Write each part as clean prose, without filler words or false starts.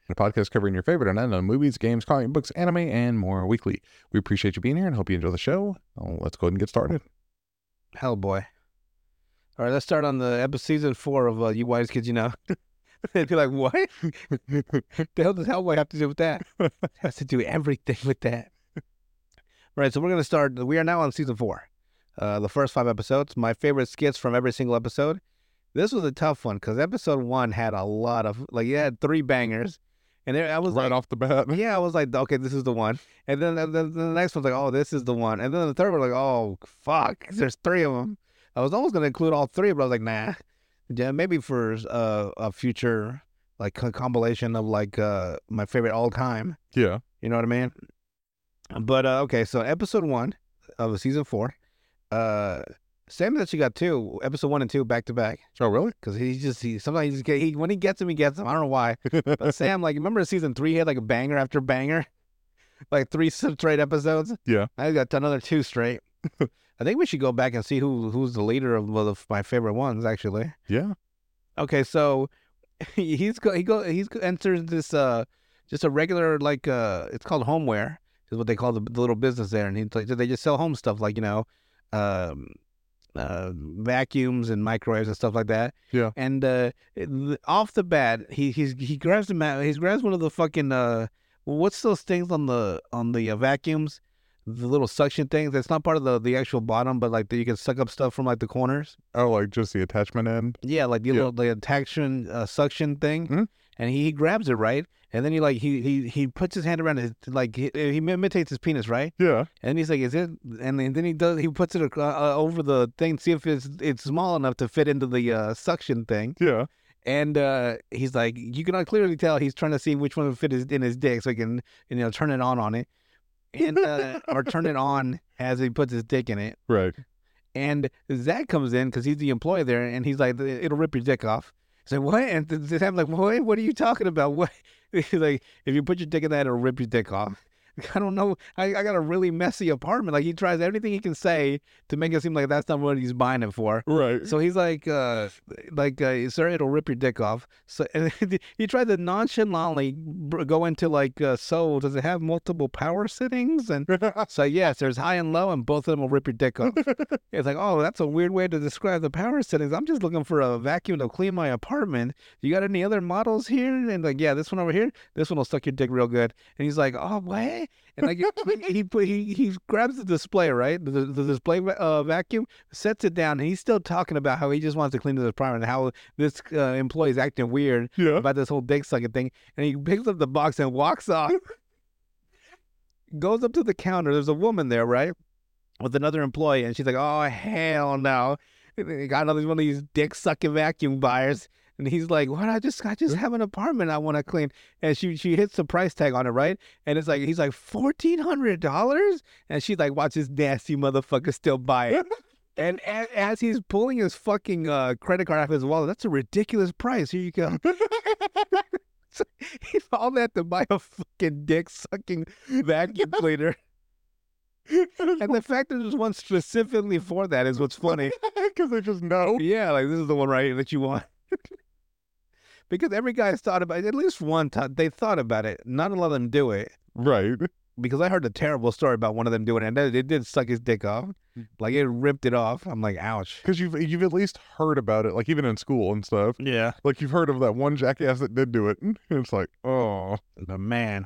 a podcast covering your favorite and unknown movies, games, comic books, anime, and more weekly. We appreciate you being here and hope you enjoy the show. Let's go ahead and get started. Hell boy. All right, let's start on the season 4 of You Wise Kids You Know. They'd be like, what? The hell does Hellboy have to do with that? It has to do everything with that. Right, so we're going to start. We are now on season 4. The first 5 episodes. My favorite skits from every single episode. This was a tough one because episode 1 had a lot of, it had 3 bangers. And I was right off the bat. Yeah, I was like, okay, this is the one. And then the next one's like, oh, this is the one. And then the third one, like, oh, fuck, there's 3 of them. I was almost going to include all 3, but I was like, nah. Yeah, maybe for a future, compilation of, my favorite all time. Yeah. You know what I mean? But, okay, so episode 1 of season 4, Sam actually got 2, episode 1 and 2 back to back. Oh, really? Because sometimes when he gets him, he gets him. I don't know why. But Sam, remember season 3, he had a banger after banger? 3 straight episodes? Yeah. I got another 2 straight. I think we should go back and see who's the leader of my favorite ones, actually. Yeah. Okay, so he enters this just a regular it's called Homeware is what they call the little business there, and they just sell home stuff vacuums and microwaves and stuff like that. Yeah. And off the bat, he grabs one of the fucking what's those things on the vacuums? The little suction things. It's not part of the actual bottom, but you can suck up stuff from the corners. Oh, just the attachment end. Yeah, little attachment suction thing. Mm-hmm. And he grabs it, right? And then he puts his hand around his he imitates his penis, right? Yeah. And he's like, "Is it?" And then he puts it over the thing, see if it's small enough to fit into the suction thing. Yeah. And he's like, you can clearly tell he's trying to see which one would fit in his dick, so he can turn it on it. And or turn it on as he puts his dick in it. Right. And Zach comes in because he's the employee there, and he's like, "It'll rip your dick off." He's like, "What?" And Sam's like, "What are you talking about? What?" He's like, "If you put your dick in that, it'll rip your dick off." I don't know. I got a really messy apartment. He tries everything he can say to make it seem like that's not what he's buying it for. Right. So he's like, "Sir, it'll rip your dick off." So and he tried to nonchalantly go into so does it have multiple power settings? And so yes, there's high and low, and both of them will rip your dick off. It's like, oh, that's a weird way to describe the power settings. I'm just looking for a vacuum to clean my apartment. You got any other models here? And yeah, this one over here, this one will suck your dick real good. And he's like, oh, what? And he grabs the display, right? The display vacuum, sets it down, and he's still talking about how he just wants to clean his apartment and how this employee is acting weird about this whole dick sucking thing. And he picks up the box and walks off. Goes up to the counter. There's a woman there, right? With another employee, and she's like, oh, hell no. Got one of these dick sucking vacuum buyers. And he's like, what? I just have an apartment I want to clean. And she hits the price tag on it, right? And he's like, $1,400? And she's like, watch this nasty motherfucker still buy it. And as he's pulling his fucking credit card out of his wallet, that's a ridiculous price. Here you go. So he all that to buy a fucking dick sucking vacuum cleaner. And the fact that there's one specifically for that is what's funny. Because they just know. Yeah, this is the one right that you want. Because every guy has thought about it, at least one time, they thought about it. Not a lot of them do it. Right. Because I heard a terrible story about one of them doing it, and it did suck his dick off. It ripped it off. I'm like, ouch. Because you've at least heard about it, even in school and stuff. Yeah. You've heard of that one jackass that did do it. And it's like, oh. But man,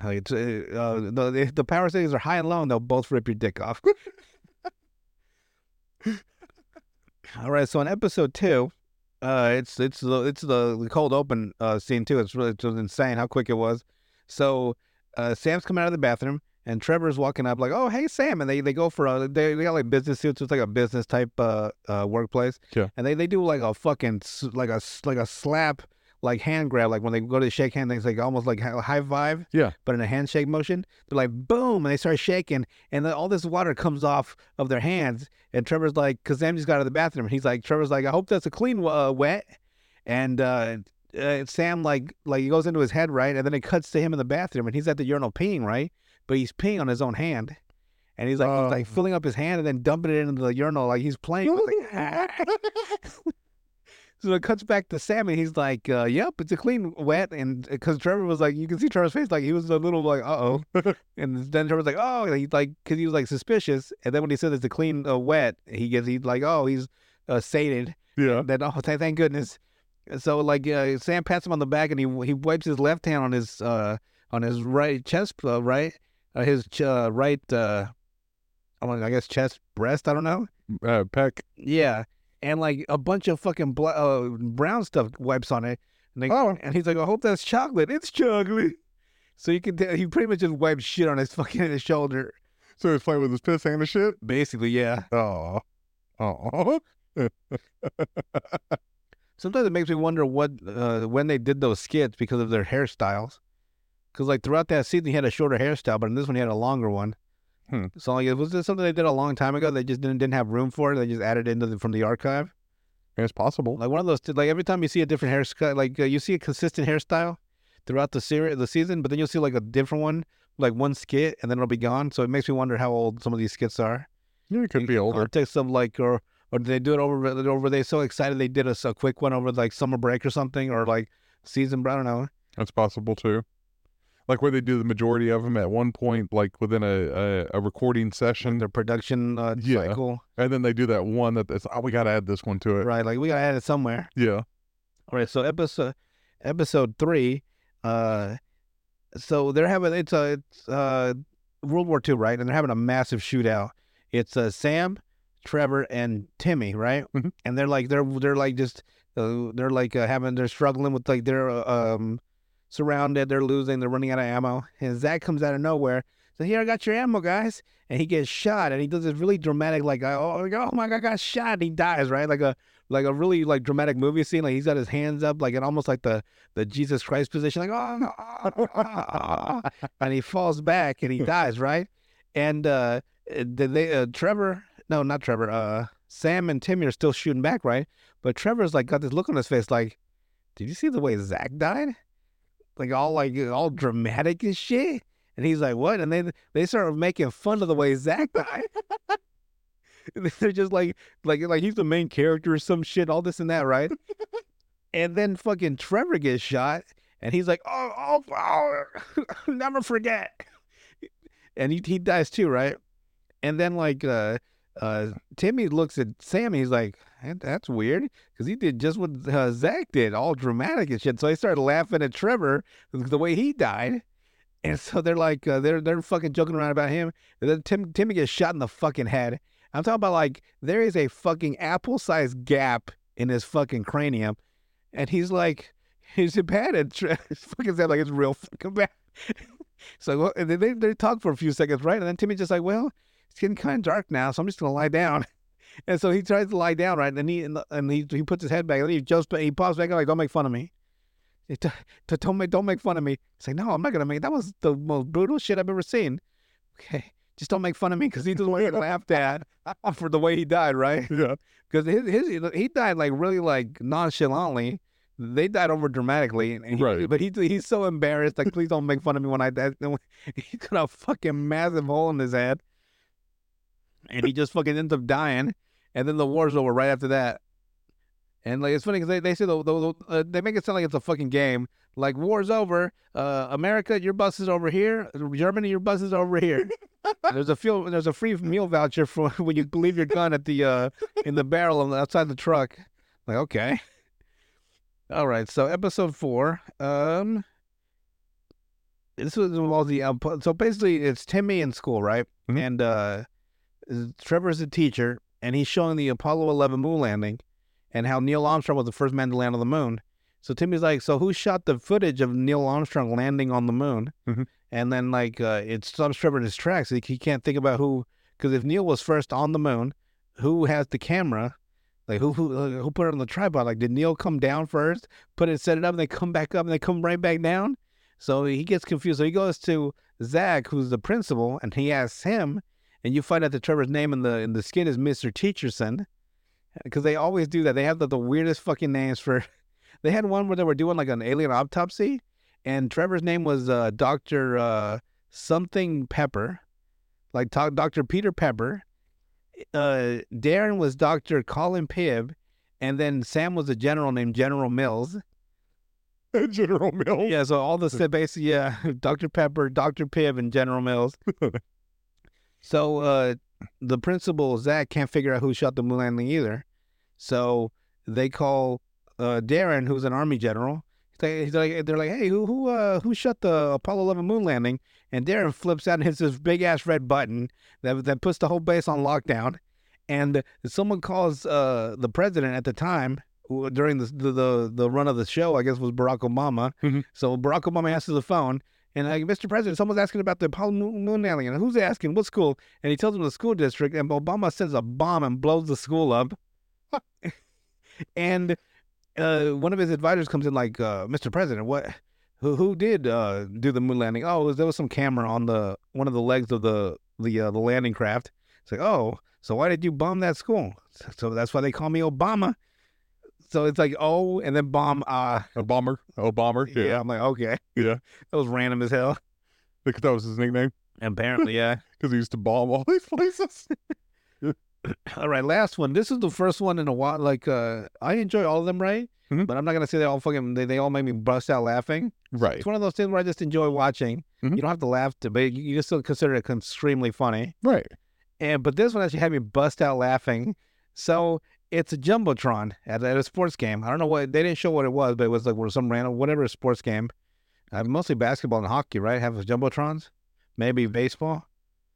the power settings are high and low, and they'll both rip your dick off. All right, so in episode 2, it's the cold open scene too. It's insane how quick it was. So Sam's coming out of the bathroom, and Trevor's walking up oh, hey Sam, and they go for they got business suits. It's a business type workplace. Yeah. And they do a fucking a slap hand grab, when they go to shake hands, it's almost like a high five. Yeah. But in a handshake motion, they're like boom, and they start shaking, and all this water comes off of their hands. And Trevor's like, because Sam just got out of the bathroom, Trevor's like, I hope that's a clean wet. And Sam he goes into his head, right, and then it cuts to him in the bathroom, and he's at the urinal peeing, right, but he's peeing on his own hand. And he's he's filling up his hand and then dumping it into the urinal he's playing with it. So it cuts back to Sam, and he's like, "Yep, it's a clean wet." And because Trevor was like, you can see Trevor's face, like he was a little like, "Uh oh," and then Trevor's like, "Oh," he's like, because he was like suspicious. And then when he said it's a clean wet, he's like, "Oh, he's sated." Yeah. And then thank goodness. So like Sam pats him on the back, and he wipes his left hand on his right chest, right, his right, I guess chest, breast. I don't know. Peck. Yeah, and like a bunch of fucking brown stuff wipes on it. And he's like, "I hope that's chocolate." It's chocolate. So you can tell he pretty much just wiped shit on his fucking his shoulder. So he's playing with his piss and his shit? Basically, yeah. Oh. Oh. Sometimes it makes me wonder what when they did those skits because of their hairstyles. Because like throughout that season, he had a shorter hairstyle, but in this one, he had a longer one. So like, was this something they did a long time ago? They just didn't have room for it. They just added into from the archive. It's possible. Like one of those, like every time you see a different hairstyle, like you see a consistent hairstyle throughout the season, but then you'll see like a different one, like one skit, and then it'll be gone. So it makes me wonder how old some of these skits are. Yeah, it could be older. Context of like, or did they do it over? They so excited they did a quick one over like summer break or something, or like season. I don't know. That's possible too. Like where they do the majority of them at one point, like within a recording session, Their production cycle. And then they do that one that's, we got to add this one to it. Right, like we got to add it somewhere. Yeah. All right, so episode 3, so they're having, it's World War II, right? And they're having a massive shootout. It's Sam, Trevor, and Timmy, right? Mm-hmm. And they're like just, they're struggling with like their, surrounded, they're losing, they're running out of ammo, and Zach comes out of nowhere. So here, I got your ammo, guys, and he gets shot, and he does this really dramatic, like, oh my God, I got shot, and he dies, right, like a really like dramatic movie scene, like he's got his hands up, like in almost like the Jesus Christ position, like and he falls back and he dies, right, and Sam and Timmy are still shooting back, right, but Trevor's like got this look on his face, like, did you see the way Zach died? Like all dramatic and shit. And he's like, what? And they start making fun of the way Zach died. They're just like he's the main character or some shit, all this and that, right? And then fucking Trevor gets shot, and he's like, oh never forget. And he dies too, right? And then like Timmy looks at Sam, and he's like, that's weird, because he did just what Zach did, all dramatic and shit. So they started laughing at Trevor the way he died, and so they're like, they're fucking joking around about him. And then Timmy gets shot in the fucking head. I'm talking about like there is a fucking apple-sized gap in his fucking cranium, and he's like, he's bad at fucking said like it's real fucking bad. So they talk for a few seconds, right? And then Timmy's just like, well, it's getting kind of dark now, so I'm just gonna lie down. And so he tries to lie down, right? And he puts his head back, and he pops back up like, don't make fun of me. Don't make fun of me. He's like, no, I'm not gonna make. That was the most brutal shit I've ever seen. Okay, just don't make fun of me, because he doesn't want to get laughed at for the way he died, right? Yeah. Because he died like really like nonchalantly. They died over dramatically, right? But he's so embarrassed. Like, please don't make fun of me when I die. He's got a fucking massive hole in his head, and he just fucking ends up dying. And then the war's over right after that. And like it's funny because they say they make it sound like it's a fucking game. Like, war's over. America, your bus is over here. Germany, your bus is over here. There's a free meal voucher for when you leave your gun at the in the barrel outside the truck. Like, okay. All right, so episode 4. This was involves the so basically it's Timmy in school, right? Mm-hmm. And Trevor's a teacher, and he's showing the Apollo 11 moon landing, and how Neil Armstrong was the first man to land on the moon. So Timmy's like, so who shot the footage of Neil Armstrong landing on the moon? Mm-hmm. And then like it stops Trevor in his tracks. He can't think about who, because if Neil was first on the moon, who has the camera? Like who put it on the tripod? Like, did Neil come down first, set it up, and they come back up, and they come right back down? So he gets confused. So he goes to Zach, who's the principal, and he asks him, and you find out that Trevor's name in the skit is Mr. Teacherson, because they always do that. They have the weirdest fucking names for. They had one where they were doing like an alien autopsy, and Trevor's name was Dr. something Pepper, like Dr. Peter Pepper. Darren was Dr. Colin Pibb, And then Sam was a general named General Mills. General Mills. Yeah, so all the basically, yeah, Dr. Pepper, Dr. Pibb, and General Mills. So the principal, Zach, can't figure out who shot the moon landing either. So they call Darren, who's an army general. They're like, hey, who shot the Apollo 11 moon landing? And Darren flips out and hits this big ass red button that puts the whole base on lockdown. And someone calls the president at the time during the run of the show, I guess was Barack Obama. Mm-hmm. So Barack Obama answers the phone. And like, Mr. President, someone's asking about the Apollo moon landing. And who's asking? What school? And he tells him the school district. And Obama sends a bomb and blows the school up. And one of his advisors comes in like, Mr. President, who did do the moon landing? Oh, there was some camera on one of the legs of the landing craft. It's like, oh, so why did you bomb that school? So that's why they call me Obama. So it's like, oh, and then bomb. A bomber. Oh, bomber. Yeah, I'm like, okay. Yeah. That was random as hell. Because that was his nickname. Apparently, yeah. Because he used to bomb all these places. All right, last one. This is the first one in a while. Like, I enjoy all of them, right? Mm-hmm. But I'm not gonna say they all they all make me bust out laughing. Right. It's one of those things where I just enjoy watching. Mm-hmm. You don't have to laugh but you just still consider it extremely funny. Right. But this one actually had me bust out laughing. So it's a jumbotron at a sports game. I don't know what they didn't show what it was, but it was like some random whatever sports game. Mostly basketball and hockey, right? Have jumbotrons, maybe baseball.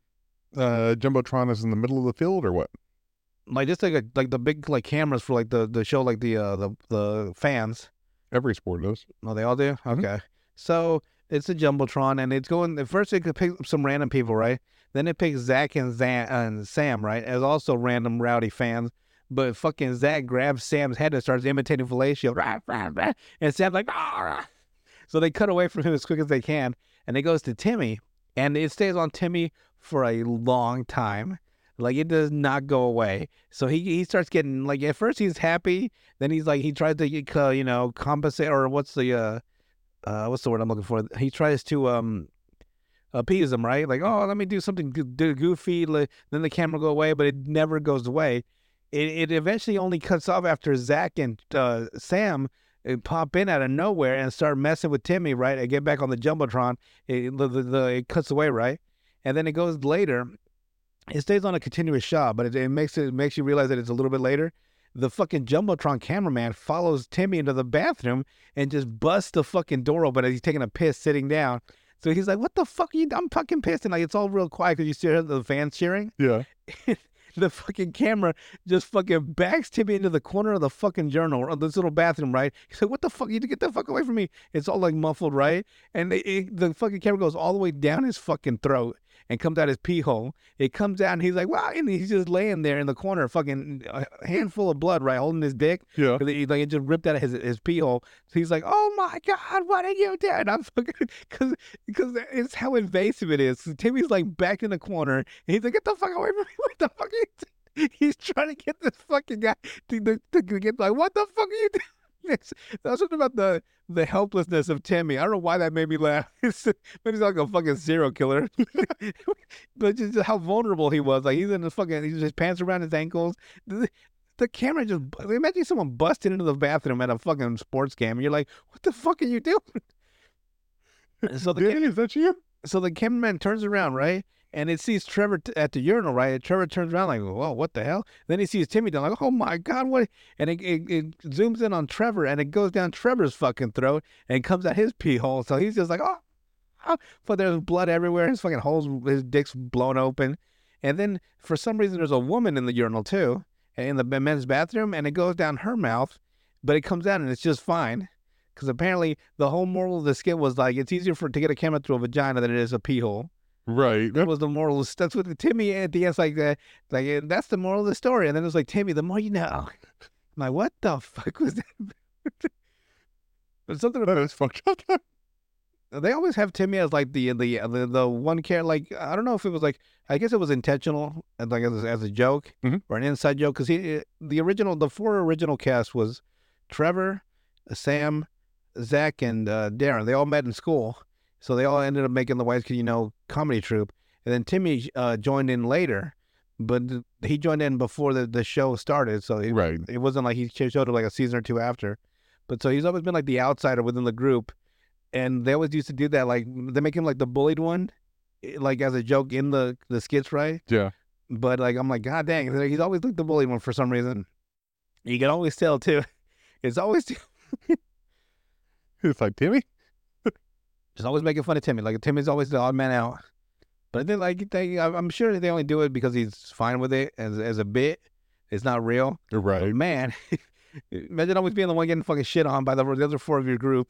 Jumbotron is in the middle of the field or what? Like just like the big like cameras for like the show like the fans. Every sport does. Oh, they all do? Mm-hmm. Okay. So it's a jumbotron and it's going at first it could pick some random people, right? Then it picks Zach and Sam, right? As also random rowdy fans. But fucking Zach grabs Sam's head and starts imitating fellatio. And Sam's like, ah. So they cut away from him as quick as they can. And it goes to Timmy. And it stays on Timmy for a long time. Like, it does not go away. So he starts getting, like, at first he's happy. Then he's like, he tries to, compensate, or what's the word I'm looking for? He tries to appease him, right? Like, oh, let me do something goofy. Then the camera go away, but it never goes away. It eventually only cuts off after Zach and Sam pop in out of nowhere and start messing with Timmy, right? And get back on the jumbotron. It cuts away, right? And then it goes later. It stays on a continuous shot, but it makes you realize that it's a little bit later. The fucking jumbotron cameraman follows Timmy into the bathroom and just busts the fucking door open as he's taking a piss sitting down. So he's like, "What the fuck are you? I'm fucking pissed." And like it's all real quiet because you still hear the fans cheering. Yeah. The fucking camera just fucking backs Timmy into the corner of the fucking journal or this little bathroom, right? He's like, "What the fuck? You get the fuck away from me!" It's all like muffled, right? And the fucking camera goes all the way down his fucking throat and comes out his pee hole. It comes out and he's like, "Wow!" And he's just laying there in the corner, fucking a handful of blood, right, holding his dick. Yeah. Like it just ripped out of his pee hole. So he's like, "Oh my god, what did you do?" And I'm fucking because it's how invasive it is. So Timmy's like back in the corner and he's like, "Get the fuck away from me! What the fuck are you doing?" He's trying to get this fucking guy to get like, "What the fuck are you doing?" That's something about the helplessness of Timmy. I don't know why that made me laugh. Maybe he's like a fucking serial killer. But just how vulnerable he was. Like he's in his pants around his ankles. The camera just, imagine someone busting into the bathroom at a fucking sports game and you're like, "What the fuck are you doing?" So Danny, is that you? So the cameraman turns around, right? And it sees Trevor at the urinal, right? And Trevor turns around like, "Whoa, what the hell?" Then he sees Timmy down like, "Oh my god, what?" And it zooms in on Trevor and it goes down Trevor's fucking throat and comes out his pee hole. So he's just like, oh. But there's blood everywhere. His fucking holes, his dick's blown open. And then for some reason there's a woman in the urinal too, in the men's bathroom, and it goes down her mouth, but it comes out and it's just fine. Because apparently the whole moral of the skit was like, it's easier to get a camera through a vagina than it is a pee hole. Right. That was the moral. That's what the Timmy at the end's like that. Like that's the moral of the story. And then it was like, "Timmy, the more you know." I'm like, what the fuck was that? There's something That is fucked up. They always have Timmy as like the one character. Like I don't know if it was like, I guess it was intentional, and like as a joke or an inside joke. Because the four original cast was Trevor, Sam, Zach, and Darren. They all met in school. So they all ended up making the White Kid, comedy troupe. And then Timmy joined in later. but he joined in before the show started, so Right. it wasn't like he showed up like a season or two after. But so he's always been like the outsider within the group, and they always used to do that. Like they make him like the bullied one, like as a joke in the skits, right? Yeah. But like I'm like, God dang, he's always like the bullied one for some reason. You can always tell too. It's always It's like, Timmy? just always making fun of Timmy. Like Timmy's always the odd man out. But then like I'm sure they only do it because he's fine with it as a bit. It's not real. Right. But man, imagine always being the one getting fucking shit on by the other four of your group.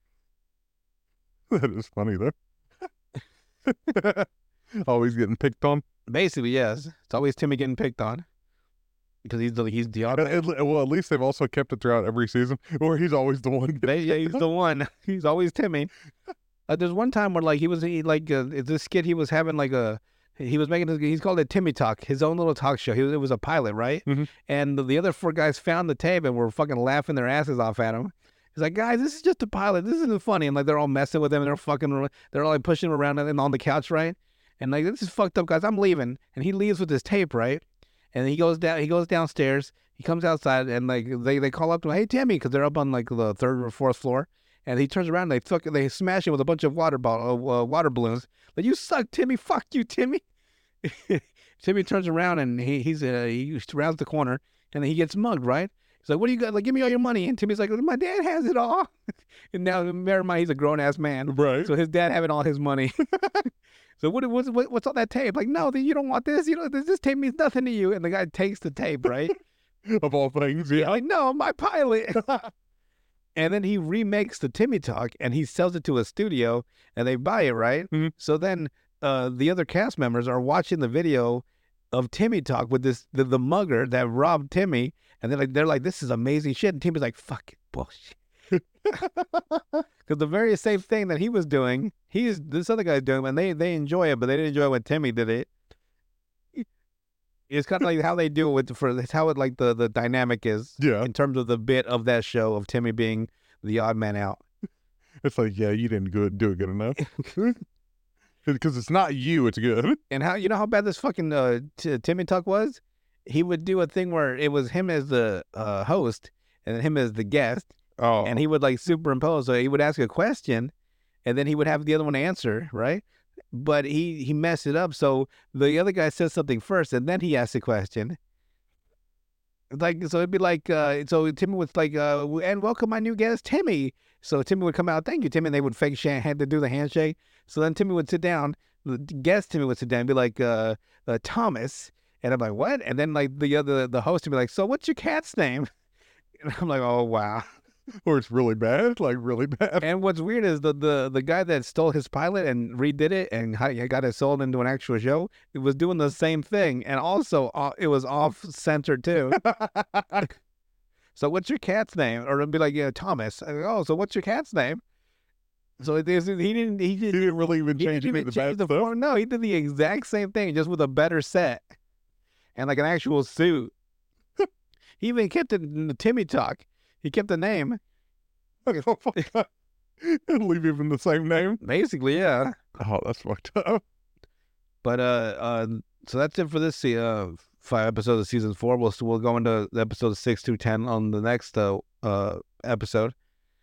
That is funny, though. Always getting picked on. Basically, yes. It's always Timmy getting picked on because he's the odd. Well, at least they've also kept it throughout every season, or he's always the one. Yeah, he's the one. He's always Timmy. There's one time where like this skit he was having like he was making he's called it Timmy Talk, his own little talk show. It was a pilot, right? Mhm. And the other four guys found the tape and were fucking laughing their asses off at him. He's like, guys, this is just a pilot. This isn't funny. And like they're all messing with him and they're all like pushing him around and on the couch, right? And like, this is fucked up, guys. I'm leaving. And he leaves with his tape, right? And he goes downstairs. He comes outside and like they call up to him, hey Timmy, because they're up on like the third or fourth floor. And he turns around and they smash him with a bunch of water balloons. Like, you suck, Timmy. Fuck you, Timmy. Timmy turns around and he rounds the corner and then he gets mugged, right? He's like, what do you got? Like, give me all your money. And Timmy's like, my dad has it all. And now, bear in mind, he's a grown-ass man. Right. So his dad having all his money. So what's on that tape? Like, no, you don't want this. This tape means nothing to you. And the guy takes the tape, right? Of all things, yeah. Like, no, my pilot. And then he remakes the Timmy Talk and he sells it to a studio and they buy it, right? Mhm. So then the other cast members are watching the video of Timmy Talk with the mugger that robbed Timmy, and they're like, this is amazing shit. And Timmy's like, fuck it, bullshit. Because the very same thing that he was doing, this other guy's doing, and they enjoy it, but they didn't enjoy it when Timmy did it. It's kind of like how they do it it's how it like the dynamic is Yeah. in terms of the bit of that show of Timmy being the odd man out. It's like, yeah, you didn't do it good enough. Because it's not you, it's good. And how bad this fucking Timmy Talk was? He would do a thing where it was him as the host and then him as the guest, Oh. and he would like superimpose. So he would ask a question, and then he would have the other one answer, right? But he messed it up. So the other guy says something first, and then he asks the question. Like, so it'd be like, so Timmy was like, and welcome my new guest, Timmy. So Timmy would come out, thank you, Timmy, and they would fake had to do the handshake. So then Timmy would sit down, the guest Timmy would sit down and be like, Thomas. And I'm like, what? And then like the host would be like, so what's your cat's name? And I'm like, oh, wow. Or it's really bad, like really bad. And what's weird is the guy that stole his pilot and redid it and got it sold into an actual show, it was doing the same thing. And also, it was off-center too. So what's your cat's name? Or it'd be like, yeah, Thomas. Oh, so what's your cat's name? So he didn't really even change any of the bad stuff. No, he did the exact same thing, just with a better set and like an actual suit. He even kept it in the Timmy Talk. He kept the name. And leave even the same name. Basically, yeah. Oh, that's fucked up. But so that's it for this 5 episodes of season 4. We'll go into episodes 6 through 10 on the next episode.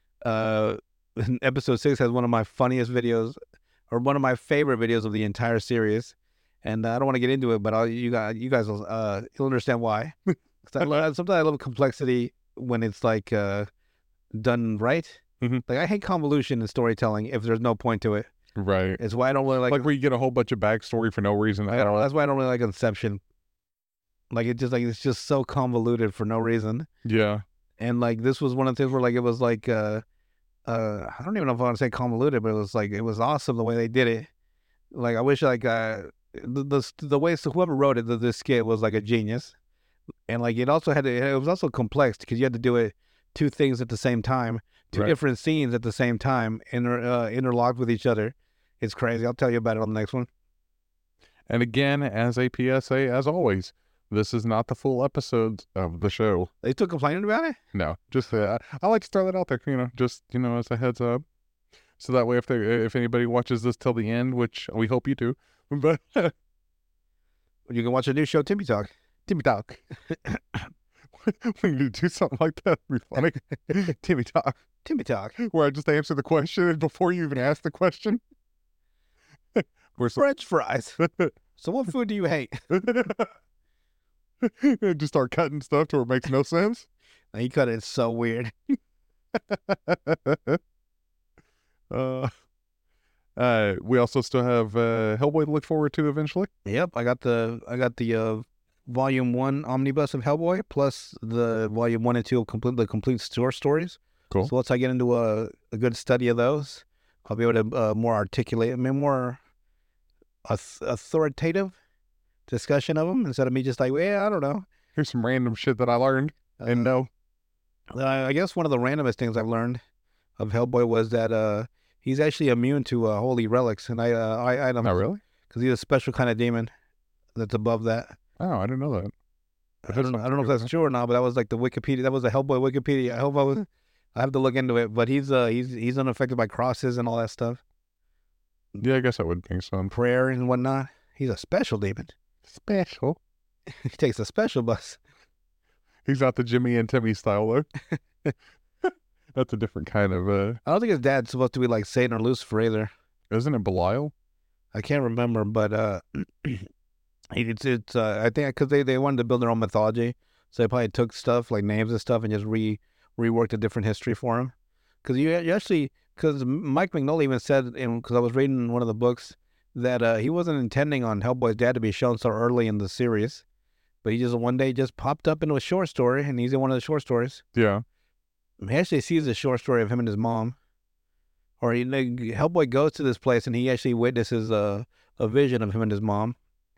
Episode 6 has one of my funniest videos, or one of my favorite videos of the entire series. And I don't want to get into it, but you guys will you'll understand why. Sometimes I love complexity when it's like done right. Mhm. Like I hate convolution in storytelling if there's no point to it. Right. It's why I don't really Like where you get a whole bunch of backstory for no reason. that's why I don't really like Inception. Like it's just so convoluted for no reason. Yeah. And like this was one of the things where like it was like I don't even know if I want to say convoluted, but it was awesome the way they did it. Like I wish like the way whoever wrote it, this skit was like a genius. And like it was also complex because you had to do it 2 things at the same time, 2 Right. different scenes at the same time, interlocked with each other. It's crazy. I'll tell you about it on the next one. And again, as a PSA, as always, this is not the full episode of the show. They still complaining about it? No, just I like to throw that out there, just as a heads up, so that way if anybody watches this till the end, which we hope you do, but You can watch a new show, Timmy Talk. Timmy Talk. When you do something like that, it'd be funny. Timmy Talk. Timmy Talk. Where I just answer the question before you even ask the question. French fries. So what food do you hate? Just start cutting stuff to where it makes no sense. He cut it so weird. We also still have Hellboy to look forward to eventually. Yep, I got the volume 1 omnibus of Hellboy plus the volume 1 and 2 of the complete short stories. Cool. So once I get into a good study of those, I'll be able to more articulate, more authoritative discussion of them instead of me just like, well, I don't know. Here's some random shit that I learned and know. I guess one of the randomest things I've learned of Hellboy was that he's actually immune to holy relics and items. Oh, really? Because he's a special kind of demon that's above that. Oh, I didn't know that. I don't know if that's true or not, but that was like the Wikipedia. That was the Hellboy Wikipedia. I have to look into it, but he's unaffected by crosses and all that stuff. Yeah, I guess I would think so. Prayer and whatnot. He's a special demon. Special. He takes a special bus. He's not the Jimmy and Timmy style though. That's a different kind of. I don't think his dad's supposed to be like Satan or Lucifer either. Isn't it Belial? I can't remember, but it's I think because they wanted to build their own mythology, so they probably took stuff like names and stuff and just reworked a different history for him. Because you actually, because Mike Mignola even said, because I was reading one of the books, that he wasn't intending on Hellboy's dad to be shown so early in the series, but he just one day just popped up into a short story, and he's in one of the short stories. Yeah. He actually sees a short story of him and his mom, or Hellboy goes to this place and he actually witnesses a vision of him and his mom.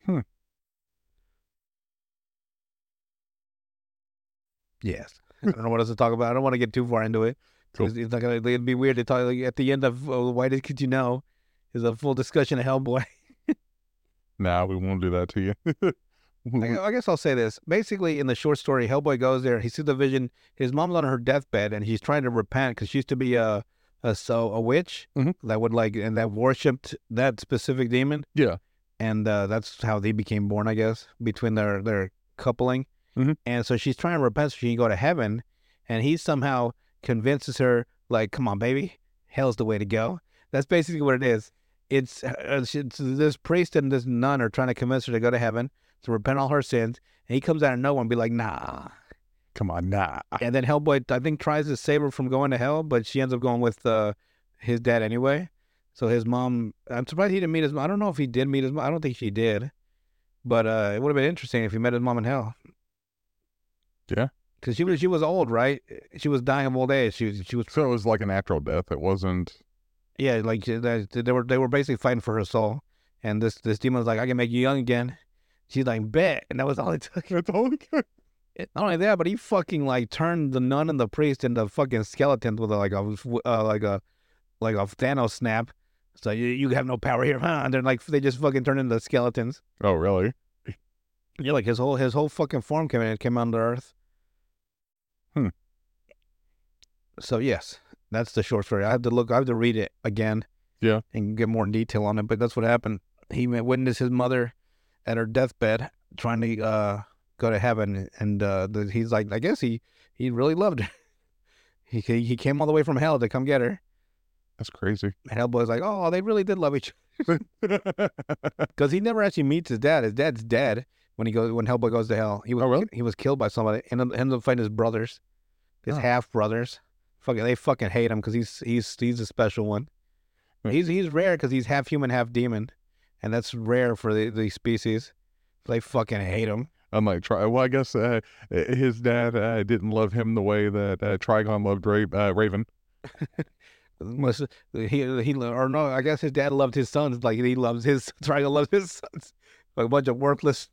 Yes. I don't know what else to talk about. I don't want to get too far into it. Cool. It's not gonna. It'd be weird to talk like, at the end of Why Did You Know is a full discussion of Hellboy. Nah, we won't do that to you. I guess I'll say this. Basically, in the short story, Hellboy goes there. He sees the vision. His mom's on her deathbed, and he's trying to repent because she used to be a witch that would that worshipped that specific demon. Yeah, and that's how they became born, I guess, between their coupling. And so she's trying to repent so she can go to heaven, and he somehow convinces her, like, come on, baby, hell's the way to go. That's basically what it is. It's this priest and this nun are trying to convince her to go to heaven, to repent all her sins, and he comes out of nowhere and be like, nah. Come on, nah. And then Hellboy, I think, tries to save her from going to hell, but she ends up going with his dad anyway. So his mom, I'm surprised he didn't meet his mom. I don't know if he did meet his mom. I don't think she did. But it would have been interesting if he met his mom in hell. Yeah. Because she was old, right? She was dying of old age. She was. So it was like a natural death. It wasn't. Yeah, like they were basically fighting for her soul, and this demon was like, I can make you young again. She's like, bet, and that was all it took. That's all it took. Not only that, but he fucking like turned the nun and the priest into fucking skeletons with a Thanos snap. So you have no power here, huh? And they're like, they just fucking turned into skeletons. Oh, really? Yeah, like his whole fucking form came onto Earth. So yes, that's the short story. I have to read it again. Yeah. And get more detail on it. But that's what happened. He witnessed his mother at her deathbed trying to go to heaven, and he's like, I guess he really loved her. He came all the way from hell to come get her. That's crazy. And Hellboy's like, oh, they really did love each other. Because he never actually meets his dad. His dad's dead when Hellboy goes to hell. He was killed by somebody and ended up fighting his brothers, his half brothers. They fucking hate him because he's a special one. He's rare because he's half human, half demon, and that's rare for the species. They fucking hate him. I might try. Well, I guess his dad didn't love him the way that Trigon loved Raven. I guess his dad loved his sons like Trigon loves his sons. Like a bunch of worthless.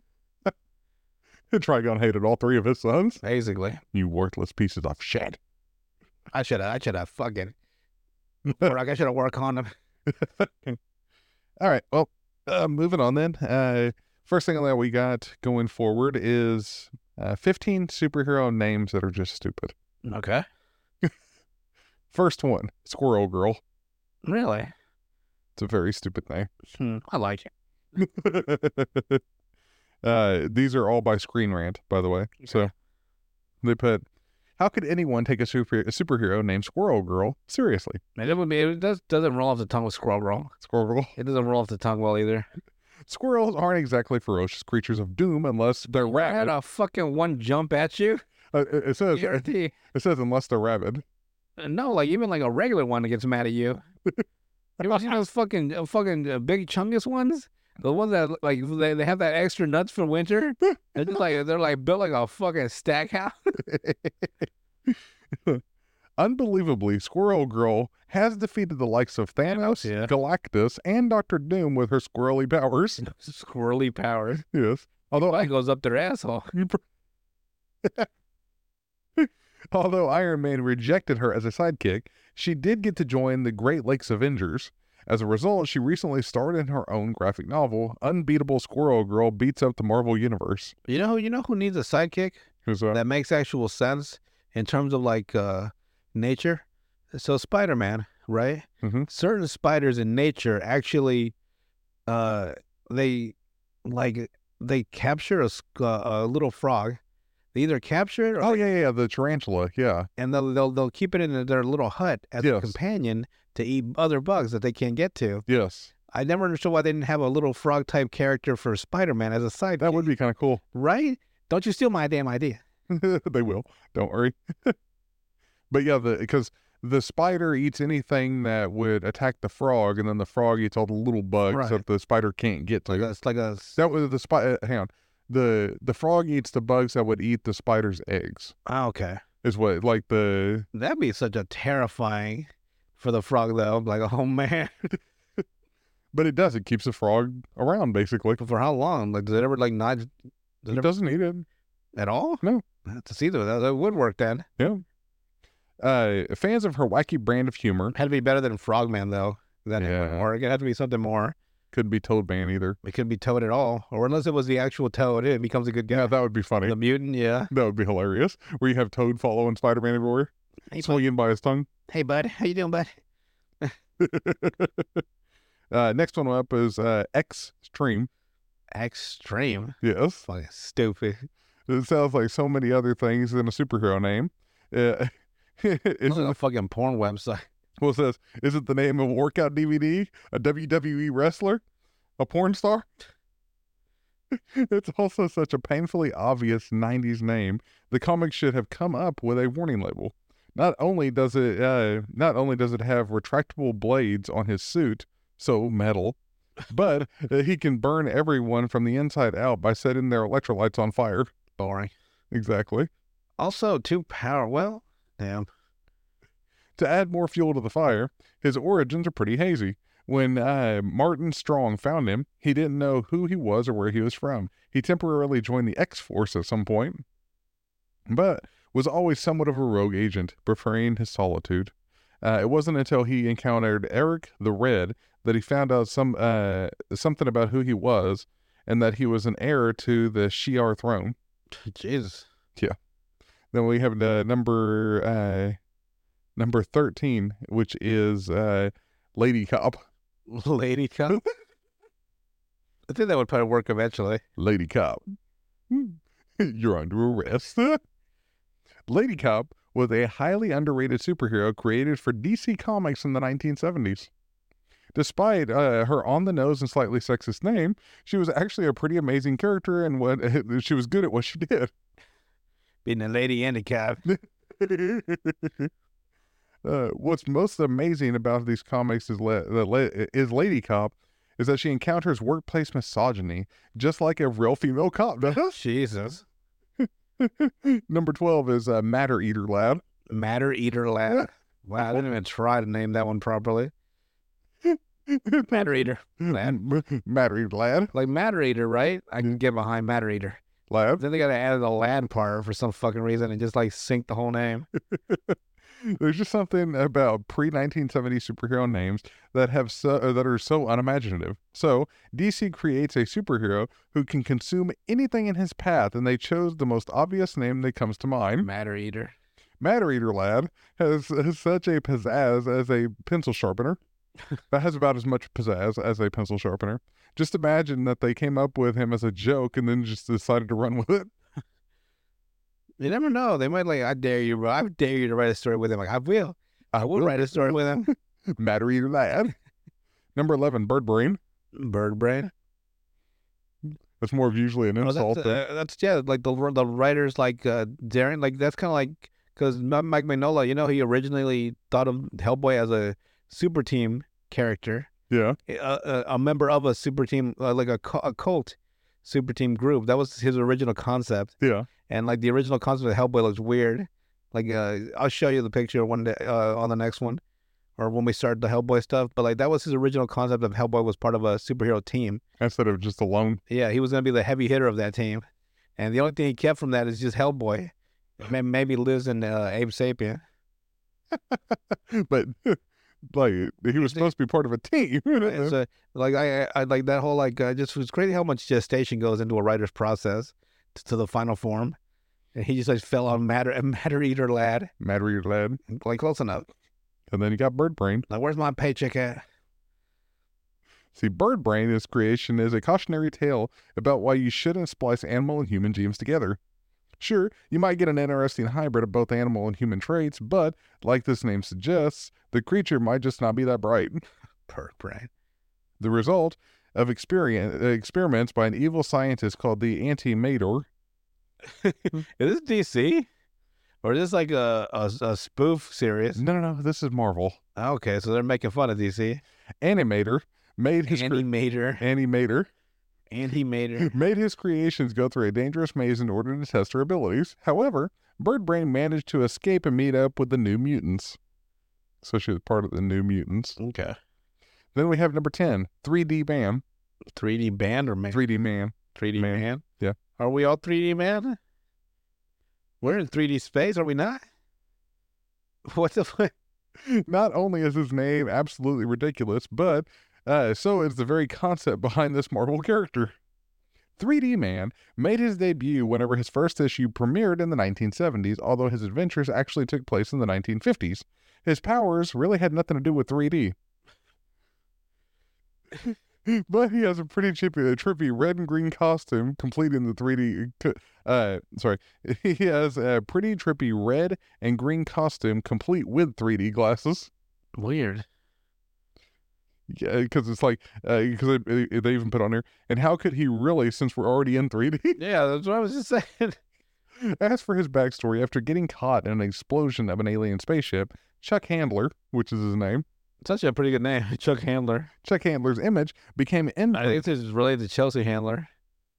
Trigon hated all three of his sons. Basically. You worthless pieces of shit. I should have fucking. I should have worked on him. All right. Well, moving on then. First thing that we got going forward is 15 superhero names that are just stupid. Okay. First one, Squirrel Girl. Really? It's a very stupid name. I like it. These are all by Screen Rant, by the way. So they put, how could anyone take a superhero named Squirrel Girl seriously? And it doesn't roll off the tongue with Squirrel Girl. Squirrel Girl. It doesn't roll off the tongue well either. Squirrels aren't exactly ferocious creatures of doom unless they're I had rabid. a fucking one jump at you. It says Guarantee. it says unless they're rabid. No, like even like a regular one that gets mad at you. You ever seen those fucking big chungus ones? The ones that like they have that extra nuts for winter. They're just like built like a fucking stack house. Unbelievably, Squirrel Girl has defeated the likes of Thanos, Yeah. Galactus, and Doctor Doom with her squirrely powers. Squirrely powers. Yes. Although That goes up their asshole. Although Iron Man rejected her as a sidekick, she did get to join the Great Lakes Avengers. As a result, she recently starred in her own graphic novel, Unbeatable Squirrel Girl Beats Up the Marvel Universe. You know who needs a sidekick Who's that makes actual sense in terms of like nature? So Spider-Man, right? Mhm. Certain spiders in nature actually, they capture a little frog. They either capture it or Oh yeah, the tarantula, yeah. and they'll keep it in their little hut as a Yes. companion to eat other bugs that they can't get to. Yes. I never understood why they didn't have a little frog type character for Spider-Man as a sidekick. That would be kind of cool. Right? Don't you steal my damn idea. They will. Don't worry. But yeah, because the spider eats anything that would attack the frog, and then the frog eats all the little bugs Right. that the spider can't get to. It's like a That was the spider. Hang on. The frog eats the bugs that would eat the spider's eggs. okay. Is what like the That'd be such a terrifying for the frog though. Like, oh man, but it does. It keeps the frog around basically. for how long? Like, does it ever like not? It doesn't eat it. At all? No. To see that would work then. Yeah. Fans of her wacky brand of humor Had to be better than Frogman though. Yeah. Or it had to be something more. couldn't be Toad Man either. It couldn't be Toad at all, or unless it was the actual Toad, it becomes a good guy. Yeah, that would be funny. The mutant, yeah. That would be hilarious. Where you have Toad following Spider-Man everywhere, Hey, swinging by his tongue. Hey, bud, how you doing, bud? Next one up is Extreme. Extreme. Yes. Fucking stupid. It sounds like so many other things than a superhero name. It's like a fucking porn website. Well, it says, is it the name of a workout DVD, a WWE wrestler, a porn star? It's also such a painfully obvious 90s name. The comic should have come up with a warning label. Not only does it have retractable blades on his suit, so metal, but he can burn everyone from the inside out by setting their electrolytes on fire. Boring. Exactly. Also, well, damn. To add more fuel to the fire, his origins are pretty hazy. When Martin Strong found him, he didn't know who he was or where he was from. He temporarily joined the X-Force at some point, but was always somewhat of a rogue agent, preferring his solitude. It wasn't until he encountered Eric the Red that he found out something about who he was, and that he was an heir to the Shi'ar throne. Jesus. Then we have number 13, which is Lady Cop. Lady Cop. I think that would probably work eventually. Lady Cop. You're under arrest. Lady Cop was a highly underrated superhero created for DC Comics in the 1970s. Despite her on-the-nose and slightly sexist name, she was actually a pretty amazing character, and she was good at what she did. Being a lady and a cop. What's most amazing about these comics is Lady Cop is that she encounters workplace misogyny just like a real female cop does. Jesus. Number 12 is Matter Eater Lad. Matter Eater Lad. Wow, I didn't even try to name that one properly. Matter Eater Lad. Matter Eater Lad. Like Matter Eater, right? I can get behind Matter Eater. Lad. Then they gotta add the lad part for some fucking reason and just like sync the whole name. There's just something about pre-1970 superhero names that are so unimaginative. So DC creates a superhero who can consume anything in his path, and they chose the most obvious name that comes to mind. Matter Eater. Matter Eater Lad has such a pizzazz as a pencil sharpener. That has about as much pizzazz as a pencil sharpener. Just imagine that they came up with him as a joke and then just decided to run with it. You never know. They might like, I dare you, bro. I dare you to write a story with him. Like, I will. I will write a story with him. Matter eater lad. Number 11, bird brain. Bird brain. That's more of usually an insult. That's yeah, like the writers like daring, like that's kind of like because Mike Mignola, you know, he originally thought of Hellboy as a super team character, Yeah. a member of a super team, like a cult super team group. That was his original concept, Yeah. and like the original concept of Hellboy looks weird. Like I'll show you the picture one day on the next one, or when we start the Hellboy stuff. But like that was his original concept of Hellboy was part of a superhero team. Instead of just alone. Yeah, he was going to be the heavy hitter of that team. And the only thing he kept from that is just Hellboy. Maybe lives in Abe Sapien. But like he was supposed to be part of a team. So, like I like that whole like just was crazy how much gestation goes into a writer's process to the final form. And he just like fell on matter eater lad. Matter eater lad. Like close enough. And then you got bird brain. Like where's my paycheck at? See, bird brain, this creation, is a cautionary tale about why you shouldn't splice animal and human genes together. Sure, you might get an interesting hybrid of both animal and human traits, but, like this name suggests, the creature might just not be that bright. Bird brain. The result of experiments by an evil scientist called the Antimator. Is this DC? Or is this like a spoof series? No, this is Marvel. Okay, so they're making fun of DC. Animator made his Animator made his creations go through a dangerous maze in order to test their abilities. However, Bird Brain managed to escape and meet up with the New Mutants. So she was part of the New Mutants. Okay. Then we have number 10, 3D Man. 3D band or man? 3D Man. 3D man? Yeah. Are we all 3D man? We're in 3D space, are we not? What the fuck? Not only is his name absolutely ridiculous, but so is the very concept behind this Marvel character. 3D Man made his debut whenever his first issue premiered in the 1970s, although his adventures actually took place in the 1950s. His powers really had nothing to do with 3D. But he has a pretty trippy red and green costume, completing the 3D. He has a pretty trippy red and green costume, complete with 3D glasses. Weird. Yeah, because it's like, because they even put on here, and how could he really, since we're already in 3D? Yeah, that's what I was just saying. As for his backstory, after getting caught in an explosion of an alien spaceship, Chuck Handler, which is his name, Such a pretty good name, Chuck Handler. Chuck Handler's image became I think this is related to Chelsea Handler.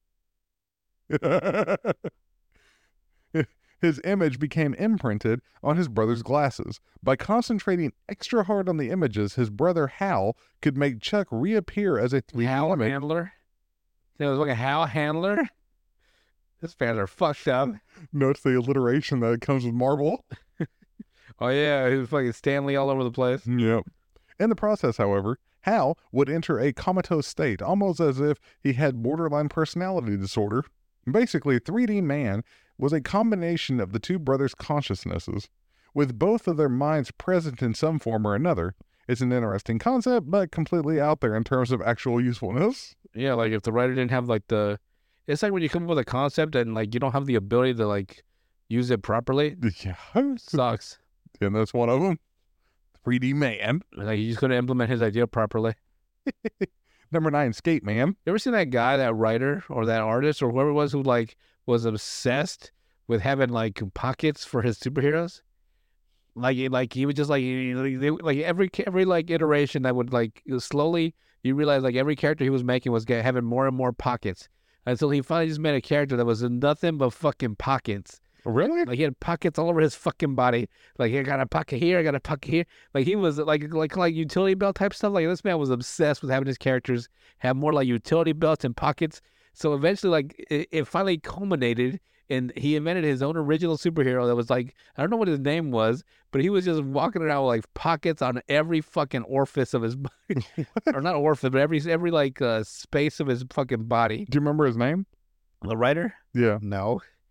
His image became imprinted on his brother's glasses. By concentrating extra hard on the images, his brother Hal could make Chuck reappear as a 3D Hal image. Handler? It was like a Hal Handler? This fans are fucked up. Notice the alliteration that comes with Marvel. Oh yeah, he was fucking Stanley all over the place. Yep. In the process, however, Hal would enter a comatose state, almost as if he had borderline personality disorder. Basically, 3D Man was a combination of the two brothers' consciousnesses, with both of their minds present in some form or another. It's an interesting concept, but completely out there in terms of actual usefulness. Yeah, like if the writer didn't have like it's like when you come up with a concept and like you don't have the ability to like use it properly. Yeah. Sucks. And that's one of them. 3D Man. Like you just couldn't implement his idea properly. Number 9, Skate Man. You ever seen that guy, that writer or that artist or whoever it was who like was obsessed with having like pockets for his superheroes? Like he would just like every like iteration that would like slowly you realize like every character he was making was having more and more pockets until he finally just made a character that was nothing but fucking pockets. Really? Like he had pockets all over his fucking body. Like I got a pocket here, I got a pocket here. Like he was like utility belt type stuff. Like this man was obsessed with having his characters have more like utility belts and pockets. So eventually, like it finally culminated, and he invented his own original superhero that was like I don't know what his name was, but he was just walking around with like pockets on every fucking orifice of his body, or not orifice, but every like space of his fucking body. Do you remember his name? The writer? Yeah. No.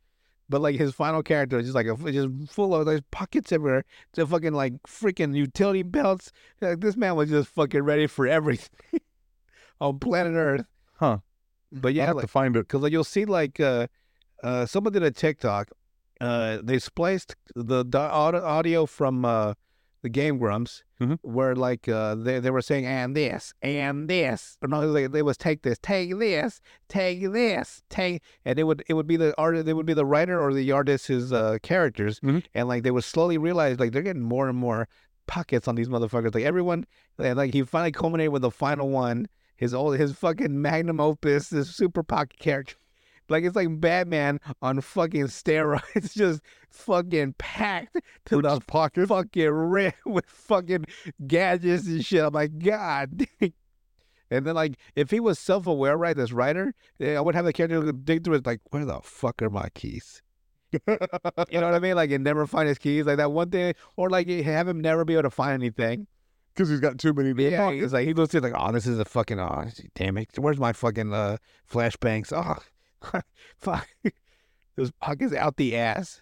But like his final character is just like just full of those pockets everywhere, the fucking like freaking utility belts. Like, this man was just fucking ready for everything on planet Earth. Huh. But I yeah, have to find it. because like you'll see like someone did a TikTok. They spliced the audio from the Game Grumps, Mhm. where like they were saying and this, or no, they was take this, take this, and it would be the artist, they would be the writer or the artist's characters, Mhm. and like they would slowly realize like they're getting more and more pockets on these motherfuckers. Like everyone, and like he finally culminated with the final one, his fucking magnum opus, this super pocket character. Like it's like Batman on fucking steroids, just fucking packed to the Pocket. fucking rim with fucking gadgets and shit. I'm like, God. And then like, if he was self-aware, right, this writer, I would have the character dig through it like, where the fuck are my keys? You know what I mean? Like, and never find his keys, like that one thing, or like have him never be able to find anything. Because he's got too many. Yeah, it's like he looks at like, oh, this is a fucking, oh, damn it, where's my fucking flashbangs? Oh. Fuck. Those pockets out the ass.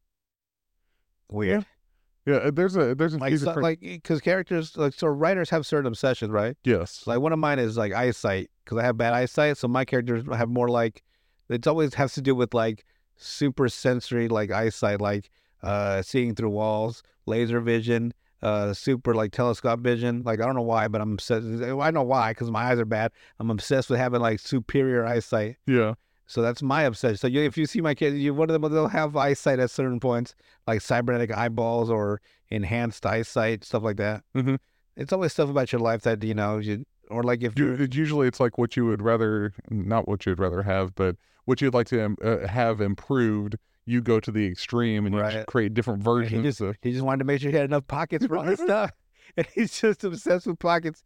Weird. Yeah, there's a Like, few so, different- like, because characters, like, so writers have certain obsessions, right? yes. Like, one of mine is like eyesight, because I have bad eyesight. So my characters have more like, it always has to do with like super sensory, like eyesight, like seeing through walls, laser vision, super like telescope vision. Like, I don't know why, but I'm obsessed. I know why, because my eyes are bad. I'm obsessed with having like superior eyesight. Yeah. So that's my obsession. So if you see my kids, one of them, they'll have eyesight at certain points, like cybernetic eyeballs or enhanced eyesight, stuff like that. Mhm. It's always stuff about your life that, or like if you're, Usually it's like what you would rather, not what you'd rather have, but what you'd like to have improved. You go to the extreme and you Right. create different versions. he just wanted to make sure he had enough pockets for all his stuff. And he's just obsessed with pockets.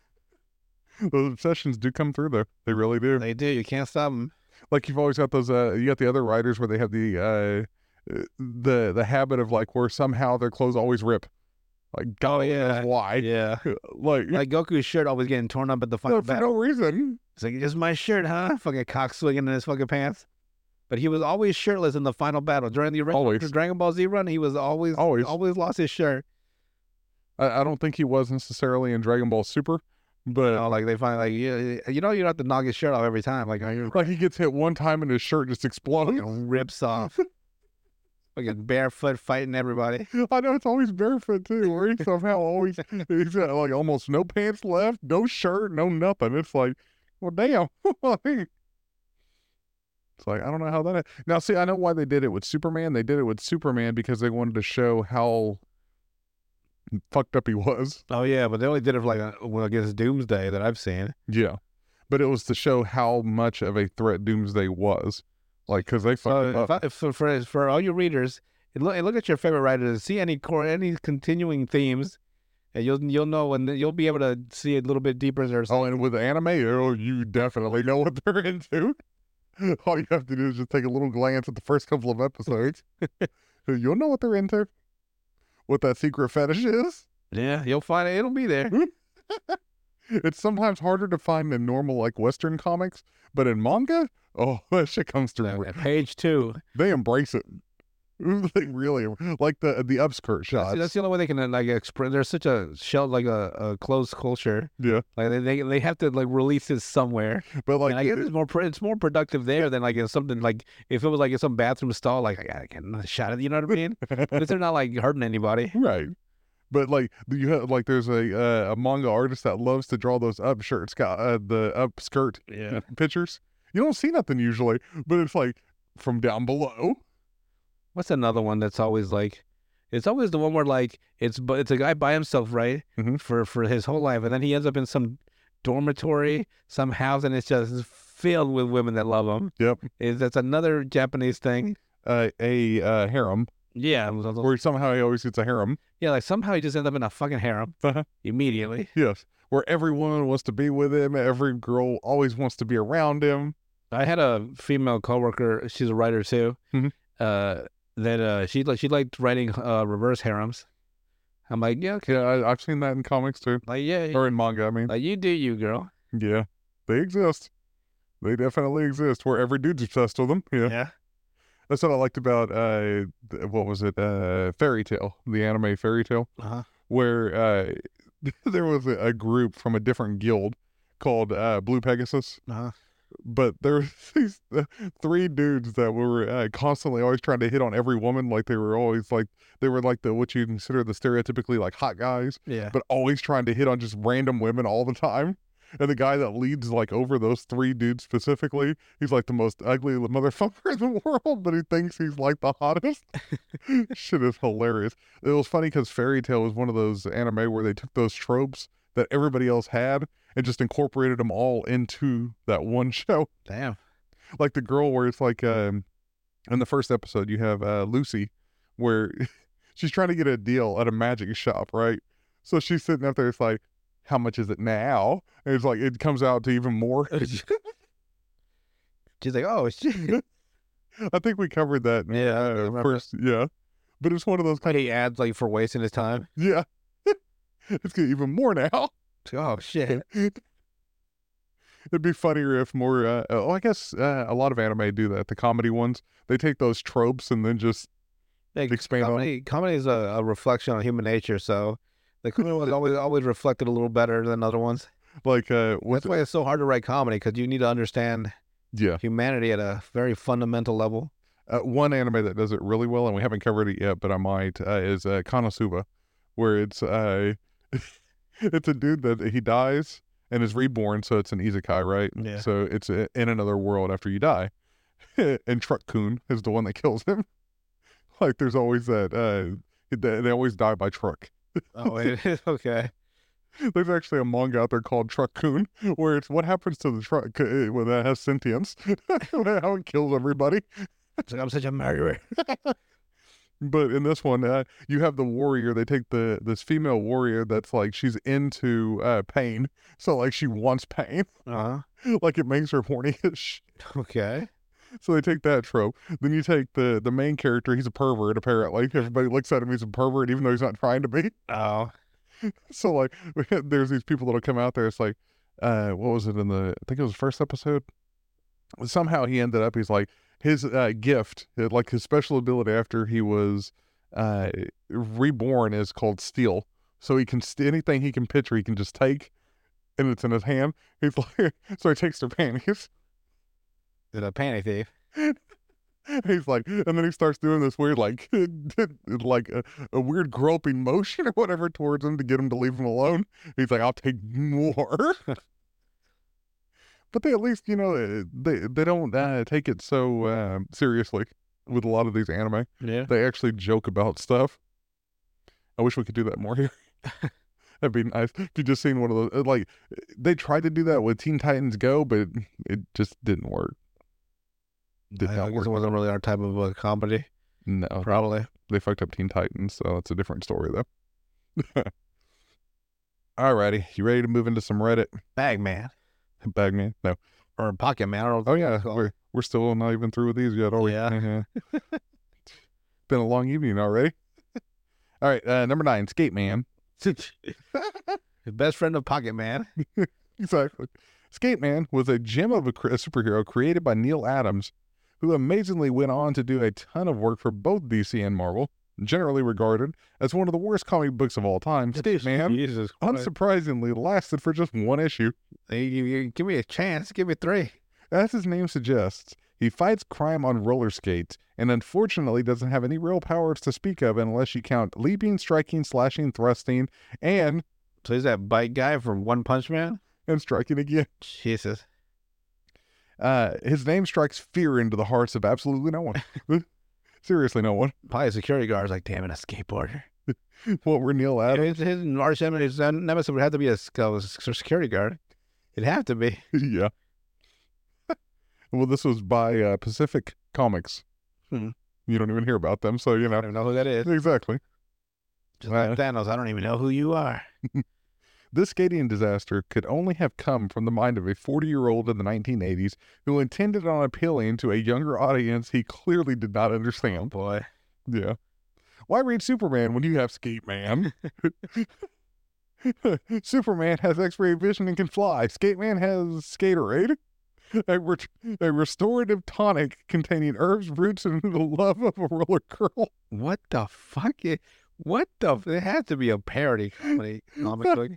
Those obsessions do come through though. They really do. They do. You can't stop them. Like you've always got those you got the other writers where they have the habit of like where somehow their clothes always rip. Like God knows why. Yeah. Like Like Goku's shirt always getting torn up at the final no, for battle. no reason. It's like, just my shirt, huh? Fucking cock swinging in his fucking pants. But he was always shirtless in the final battle. During the Always. Dragon Ball Z run, he was always lost his shirt. I don't think he was necessarily in Dragon Ball Super, but Like they find like, you don't have to knock his shirt off every time. Like, like he gets hit one time and his shirt just explodes. rips off. Fucking barefoot fighting everybody. I know it's always barefoot too, where he somehow always he's got like almost no pants left, no shirt, no nothing. It's like, well, damn. It's like I don't know how that. Now, see, I know why they did it with Superman. They did it with Superman because they wanted to show how fucked up he was. Oh yeah, but they only did it for like against Doomsday that I've seen. Yeah, but it was to show how much of a threat Doomsday was. Like, because they fucked him up. For all your readers, look at your favorite writers, see any continuing themes, and you'll know, and you'll be able to see a little bit deeper. Oh, and with anime, you definitely know what they're into. All you have to do is just take a little glance at the first couple of episodes. You'll know what they're into. What that secret fetish is. Yeah, you'll find it. It'll be there. It's sometimes harder to find in normal like Western comics, but in manga, oh, that shit comes through. At page 2. They embrace it. They really like the upskirt shots. That's the only way they can like express. There's such a a closed culture. Yeah, Like they have to like release this somewhere. but like And I guess it's more productive there than like in something like if it was like in some bathroom stall. Like I get another shot at it, you know what I mean? Because they're not like hurting anybody. right. But like you have like there's a manga artist that loves to draw those up shirts, the up skirt pictures. You don't see nothing usually, but it's like from down below. What's another one that's always like? It's always the one where like it's a guy by himself, right? Mhm. For his whole life, and then he ends up in some dormitory, some house, and it's just filled with women that love him. Yep. That's another Japanese thing. A harem, Yeah, where somehow he always gets a harem. yeah, like somehow he just ends up in a fucking harem immediately. Yes, where every woman wants to be with him, every girl always wants to be around him. I had a female coworker. She's a writer too. Mhm. That she liked writing reverse harems. I'm like, yeah, okay. Yeah, I've seen that in comics too, Like, yeah, or in manga. I mean, like you do you, girl. yeah, they exist. They definitely exist. Where every dude's obsessed with them. Yeah. Yeah. That's what I liked about what was it? Fairy Tale, the anime Fairy Tale, Uh-huh. where there was a group from a different guild called Blue Pegasus, Uh-huh. but there were these three dudes that were constantly always trying to hit on every woman. Like they were always like they were like the what you consider the stereotypically like hot guys, Yeah. but always trying to hit on just random women all the time. And the guy that leads like over those three dudes specifically, he's like the most ugly motherfucker in the world, but he thinks he's like the hottest. Shit is hilarious. It was funny because Fairy Tale was one of those anime where they took those tropes that everybody else had and just incorporated them all into that one show. Damn. Like the girl where it's like in the first episode you have Lucy where she's trying to get a deal at a magic shop, right? So she's sitting up there, it's like, how much is it now? And it's like it comes out to even more. She's like, oh shit. I think we covered that Yeah, I remember. first, yeah. But it's one of those Like he adds like for wasting his time. yeah. It's getting even more now. It's like, oh shit. It'd be funnier if more. I guess a lot of anime do that. The comedy ones, they take those tropes and then just Like, expand on. comedy is a reflection on human nature, so the comedy ones always reflected a little better than other ones. Like That's with why it's so hard to write comedy, because you need to understand yeah, humanity at a very fundamental level. one anime that does it really well, and we haven't covered it yet, but I might is Konosuba, where it's it's a dude that he dies and is reborn, so it's an isekai, right? Yeah. So it's in another world after you die, and Truck-kun is the one that kills him. Like there's always that they always die by truck. Oh, it is okay. There's actually a manga out there called Truck-kun, where it's what happens to the truck when that has sentience, how it kills everybody. It's like, I'm such a murderer. But in this one, you have the warrior. They take this female warrior that's like she's into pain, so like she wants pain, Uh-huh. like it makes her horny as shit. Okay. So they take that trope. Then you take the main character. He's a pervert. Apparently, everybody looks at him. He's a pervert, even though he's not trying to be. Oh. So like, there's these people that'll come out there. It's like, what was it in the? I think it was the first episode. Somehow he ended up. He's like his gift, like his special ability after he was reborn, is called steal. So he can anything he can picture, he can just take, and it's in his hand. He's like, so he takes their panties. Is a panty thief? He's like, and then he starts doing this weird, like, like a weird groping motion or whatever towards him to get him to leave him alone. He's like, I'll take more. But they at least, they don't take it so seriously with a lot of these anime. Yeah. They actually joke about stuff. I wish we could do that more here. That'd be nice. If you just seen one of those, like, they tried to do that with Teen Titans Go, but it just didn't work. Did I not guess work. it wasn't really our type of comedy. No, Probably. they fucked up Teen Titans, so it's a different story though. Alrighty, you ready to move into some Reddit? Bagman. Bagman? No. Or Pocket Man. I don't know Oh what yeah, it's called. we're still not even through with these yet, are we? Yeah. Been a long evening already. All right, number 9, Skate Man. His best friend of Pocket Man. Exactly. Skate Man was a gem of a superhero created by Neil Adams, who amazingly went on to do a ton of work for both DC and Marvel. Generally regarded as one of the worst comic books of all time, Skate Man, Jesus Christ. unsurprisingly, lasted for just one issue. You give me a chance. Give me 3. As his name suggests, he fights crime on roller skates and unfortunately doesn't have any real powers to speak of unless you count leaping, striking, slashing, thrusting, and So he's that bike guy from One Punch Man? striking again. Jesus. His name strikes fear into the hearts of absolutely no one. Seriously, no one. Probably a security guard's like, damn it, a skateboarder. What were Neil Adams? His arch enemy, his nemesis would have to be a security guard. It'd have to be. Yeah. Well, this was by Pacific Comics. Hmm. You don't even hear about them, so you I know. don't even know who that is. Exactly. Just like Thanos, I don't even know who you are. This skating disaster could only have come from the mind of a 40-year-old in the 1980s who intended on appealing to a younger audience he clearly did not understand. Boy. Yeah. Why read Superman when you have Skate Man? Superman has X-ray vision and can fly. Skate Man has Skaterade. A, a restorative tonic containing herbs, roots, and the love of a roller girl. What the fuck? What the? It has to be a parody comedy comic book.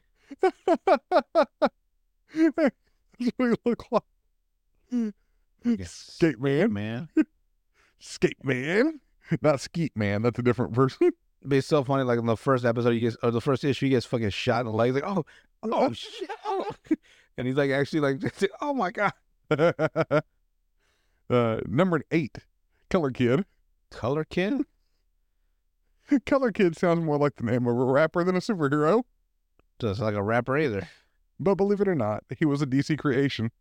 That's what he look like. Yes. Skate man. Man, Skate man. Not Skeet man. That's a different person. it'd be so funny. Like in the first episode, he gets, or the first issue, he gets fucking shot in the leg. Like, oh shit, oh. And he's like, actually, like, oh my god. Number 8, Color Kid. Color Kid? Color Kid sounds more like the name of a rapper than a superhero. Just like a rapper either. But believe it or not, he was a DC creation.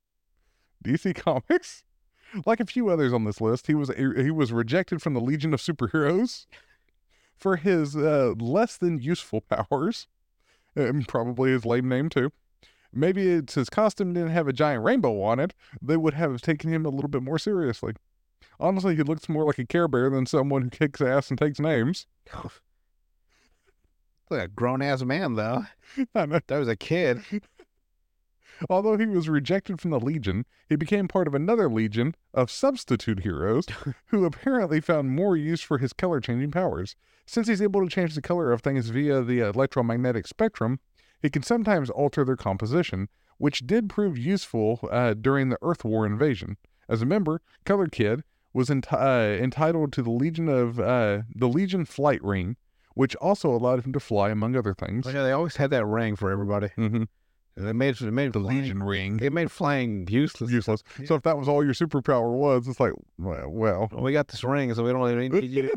DC Comics. Like a few others on this list, he was rejected from the Legion of Superheroes for his less than useful powers. Probably his lame name too. Maybe it's his costume didn't have a giant rainbow on it. They would have taken him a little bit more seriously. Honestly, he looks more like a Care Bear than someone who kicks ass and takes names. Like a grown ass man though. I know. That was a kid. Although he was rejected from the Legion, he became part of another legion of substitute heroes who apparently found more use for his color-changing powers. Since he's able to change the color of things via the electromagnetic spectrum, he can sometimes alter their composition, which did prove useful during the Earth War invasion. As a member, Color Kid was entitled to the Legion Flight Ring, which also allowed him to fly, among other things. Oh, yeah, they always had that ring for everybody. Mm-hmm. It made The flying, Legion Ring. it made flying useless. Useless. Yeah. So if that was all your superpower was, it's like, well. Well, we got this ring, so we don't really need you.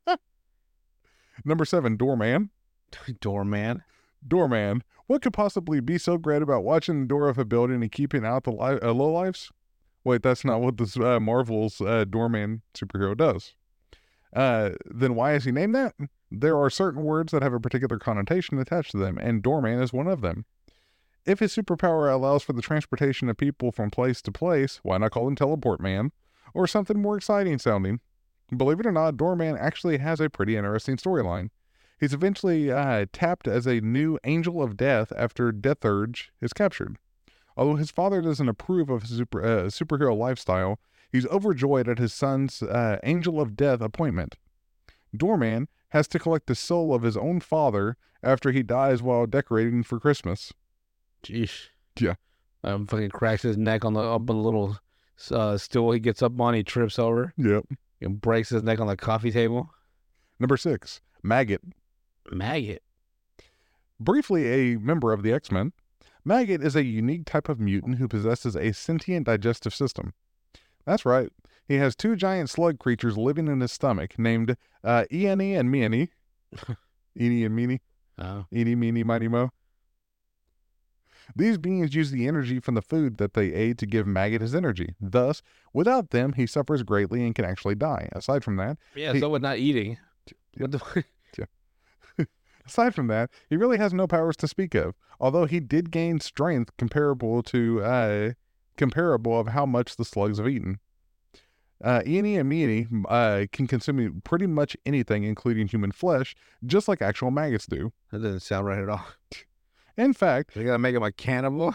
Number 7, Doorman. Doorman. Doorman. What could possibly be so great about watching the door of a building and keeping out the lowlifes? Wait, that's not what this Marvel's Doorman superhero does. Then why is he named that? There are certain words that have a particular connotation attached to them, and Doorman is one of them. If his superpower allows for the transportation of people from place to place, why not call him Teleport Man? Or something more exciting sounding? Believe it or not, Doorman actually has a pretty interesting storyline. He's eventually tapped as a new Angel of Death after Death Urge is captured. Although his father doesn't approve of his superhero lifestyle, he's overjoyed at his son's Angel of Death appointment. Doorman has to collect the soul of his own father after he dies while decorating for Christmas. Jeez. Yeah. Fucking cracks his neck on the little stool he gets up on. He trips over Yep. and breaks his neck on the coffee table. Number 6, Maggot. Maggot. Briefly a member of the X-Men, Maggot is a unique type of mutant who possesses a sentient digestive system. That's right. He has 2 giant slug creatures living in his stomach named Eenie and Meanie. Eenie and Meanie. Oh. Eenie, Meanie, Mighty Mo. These beings use the energy from the food that they ate to give Maggot his energy. Thus, without them, he suffers greatly and can actually die. Aside from that, Yeah, so with not eating. What the Aside from that, he really has no powers to speak of, although he did gain strength comparable of how much the slugs have eaten. Eenie and Meanie can consume pretty much anything, including human flesh, just like actual maggots do. That doesn't sound right at all. In fact, They gotta make him a cannibal.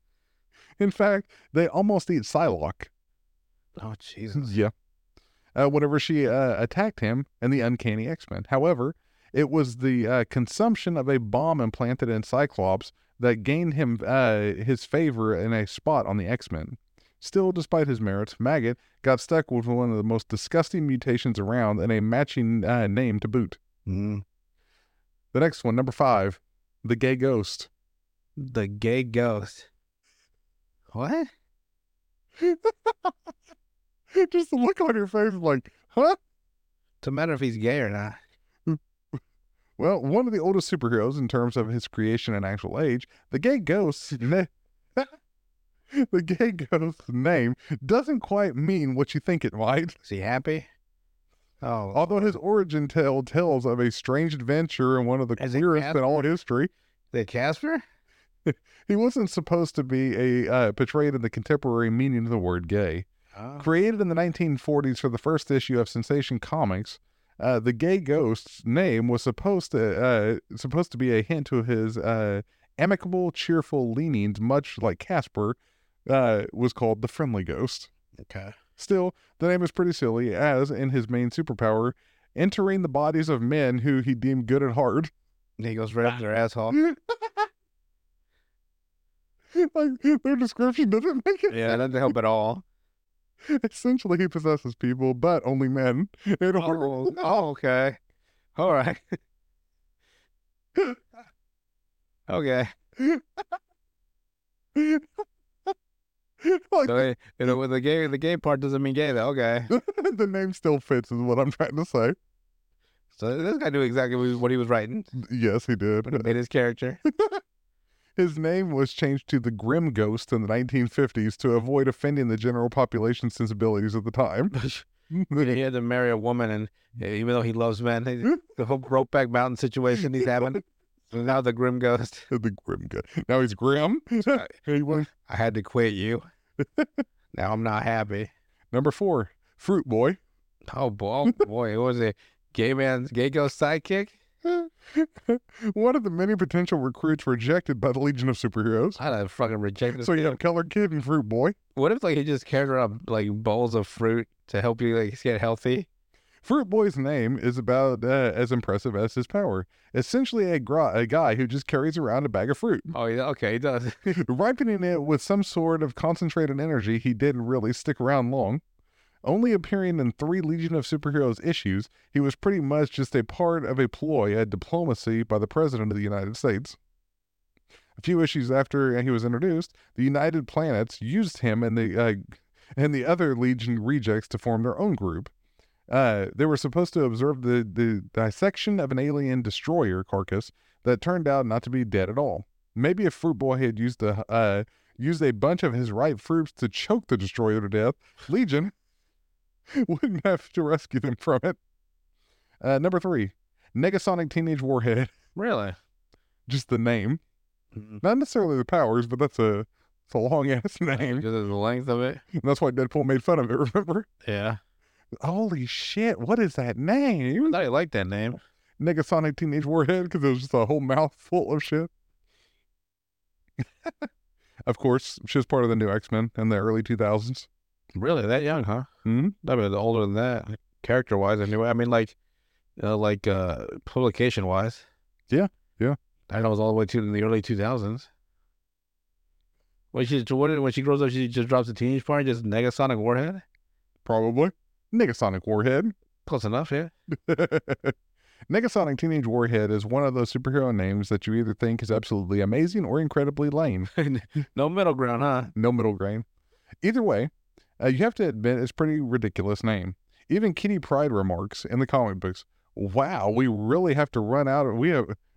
they almost eat Psylocke. Oh Jesus. Yeah. Whenever she attacked him and the Uncanny X-Men. However, it was the consumption of a bomb implanted in Cyclops that gained him his favor in a spot on the X-Men. Still, despite his merits, Maggot got stuck with one of the most disgusting mutations around and a matching name to boot. Mm. The next one, number 5, the Gay Ghost. The gay ghost. What? Just the look on your face is like, huh? Doesn't matter if he's gay or not. Well, one of the oldest superheroes in terms of his creation and actual age, the Gay Ghost's the Gay Ghost's name doesn't quite mean what you think it might. Is he happy? Oh. Although his origin tale tells of a strange adventure and one of the As a queerest in all history, The Casper? he wasn't supposed to be portrayed in the contemporary meaning of the word gay. Oh. Created in the 1940s for the first issue of Sensation Comics, the Gay Ghost's name was supposed to be a hint to his amicable, cheerful leanings, much like Casper, was called the Friendly Ghost. Okay. Still, the name is pretty silly, as in his main superpower, entering the bodies of men who he deemed good at heart. He goes right up their asshole. Like, their description doesn't make it. Yeah, that doesn't help at all. Essentially, he possesses people, but only men. Okay. All right. Okay. Like, So, with the gay part doesn't mean gay though. Okay. the name still fits, is what I'm trying to say. So this guy knew exactly what he was writing. Yes, he did. But he made his character. His name was changed to the Grim Ghost in the 1950s to avoid offending the general population sensibilities at the time. He had to marry a woman, and even though he loves men, the whole Brokeback Mountain situation he's having. So now the Grim Ghost. The Grim Ghost. Now he's grim. He went- I had to quit you. Now I'm not happy. Number 4, Fruit Boy. Oh boy, what was it? Gay ghost sidekick? One of the many potential recruits rejected by the Legion of Superheroes. I'd have fucking rejected. So you have Color Kid and Fruit Boy. What if like he just carried around like bowls of fruit to help you like get healthy? Fruit Boy's name is about as impressive as his power. Essentially a guy who just carries around a bag of fruit. Oh yeah, okay, he does. Ripening it with some sort of concentrated energy, he didn't really stick around long. Only appearing in 3 Legion of Superheroes issues, he was pretty much just a part of a ploy at diplomacy by the President of the United States. A few issues after he was introduced, the United Planets used him and the other Legion rejects to form their own group. They were supposed to observe the dissection of an alien destroyer carcass that turned out not to be dead at all. Maybe if Fruit Boy had used a bunch of his ripe fruits to choke the destroyer to death, Legion wouldn't have to rescue them from it. Number 3, Negasonic Teenage Warhead. Really? Just the name. Mhm. Not necessarily the powers, but it's a long-ass name. Because of the length of it. And that's why Deadpool made fun of it, remember? Yeah. Holy shit, what is that name? I thought he liked that name. Negasonic Teenage Warhead, because it was just a whole mouthful of shit. Of course, she was part of the new X-Men in the early 2000s. Really, that young, huh? Hmm? I mean, older than that, character-wise. Anyway, I mean, like publication-wise. Yeah, yeah. I know it was all the way to the early 2000s. When she grows up, she just drops the teenage part, just Negasonic Warhead. Probably. Negasonic Warhead. Close enough, yeah. Negasonic Teenage Warhead is one of those superhero names that you either think is absolutely amazing or incredibly lame. No middle ground, huh? No middle ground. Either way, you have to admit it's a pretty ridiculous name. Even Kitty Pryde remarks in the comic books, "Wow, we really have run out of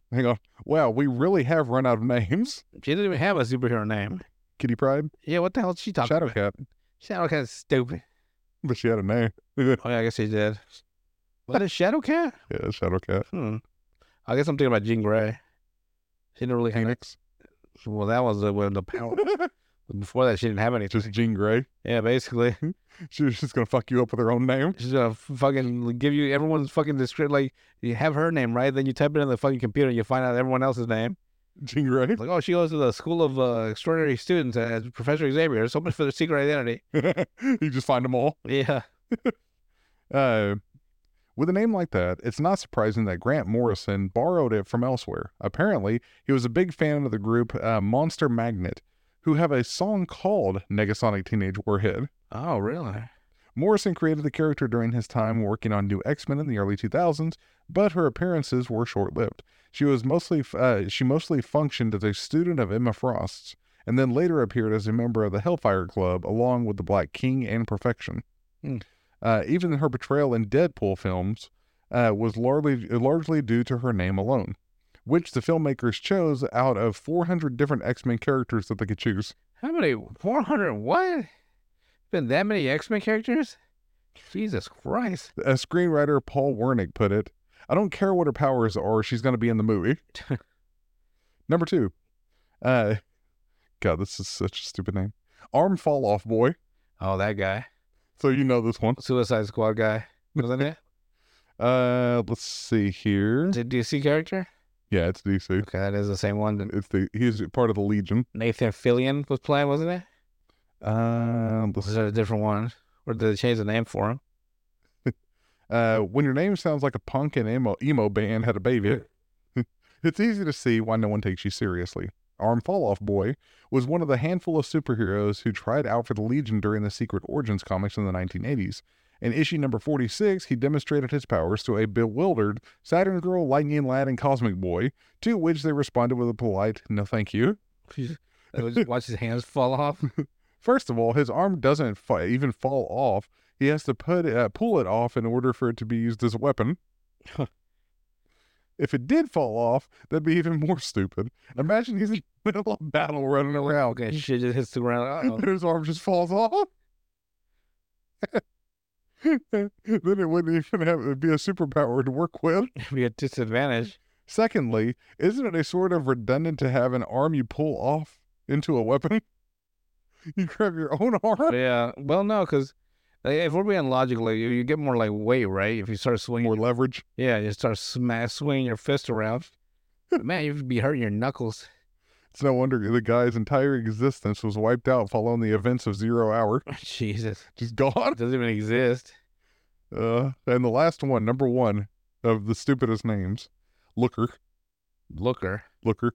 names." She didn't even have a superhero name. Kitty Pryde, Yeah, what the hell is she talking about? Shadowcat, Shadowcat's stupid. but she had a name. Oh, yeah, I guess she did. What is Shadowcat? Yeah, Shadowcat. I guess I'm thinking about Jean Grey. She didn't really have Phoenix. Well, that was when the power. Before that, she didn't have anything. Just Jean Grey. Yeah, basically. She was just gonna fuck you up with her own name. She's gonna fucking give you everyone's fucking description. Like, you have her name, right? Then you type it in the fucking computer and you find out everyone else's name. Jean Grey. Like, oh, she goes to the School of Extraordinary Students as Professor Xavier. So much for the secret identity. You just find them all. Yeah. With a name like that, it's not surprising that Grant Morrison borrowed it from elsewhere. Apparently, he was a big fan of the group Monster Magnet, who have a song called Negasonic Teenage Warhead. Oh, really? Morrison created the character during his time working on New X-Men in the early 2000s, but her appearances were short-lived. She mostly functioned as a student of Emma Frost's, and then later appeared as a member of the Hellfire Club, along with the Black King and Perfection. Even her portrayal in Deadpool films was largely due to her name alone, which the filmmakers chose out of 400 different X-Men characters that they could choose. How many? 400? What? Been that many X-Men characters? Jesus Christ. As screenwriter Paul Wernick put it, "I don't care what her powers are, she's going to be in the movie." Number 2. God, this is such a stupid name. Arm Fall Off Boy. Oh, that guy. So you know this one. Suicide Squad guy. Wasn't it? Let's see here. Is it DC character? Yeah, it's DC. Okay, that is the same one. He's part of the Legion. Nathan Fillion was playing, wasn't it? Was there a different one? Or did they change the name for him? When your name sounds like a punk and emo band had a baby, it's easy to see why no one takes you seriously. Arm Fall-Off Boy was one of the handful of superheroes who tried out for the Legion during the Secret Origins comics in the 1980s. In issue number 46, he demonstrated his powers to a bewildered Saturn Girl, Lightning Lad, and Cosmic Boy, to which they responded with a polite, "No thank you." Just watch his hands fall off. First of all, his arm doesn't even fall off. He has to pull it off in order for it to be used as a weapon. If it did fall off, that'd be even more stupid. Imagine he's in the middle of battle running around. Okay, shit just hits the ground. And his arm just falls off. Then it wouldn't even it'd be a superpower to work with. It'd be a disadvantage. Secondly, isn't it a sort of redundant to have an arm you pull off into a weapon? You grab your own arm? Yeah. Well, no, because if we're being logical, you get more like weight, right? If you start swinging. More leverage. Yeah, you start swinging your fist around. Man, you'd be hurting your knuckles. It's no wonder the guy's entire existence was wiped out following the events of 0 Hour. Jesus. Just gone. It doesn't even exist. And the last one, number one of the stupidest names, Looker. Looker. Looker.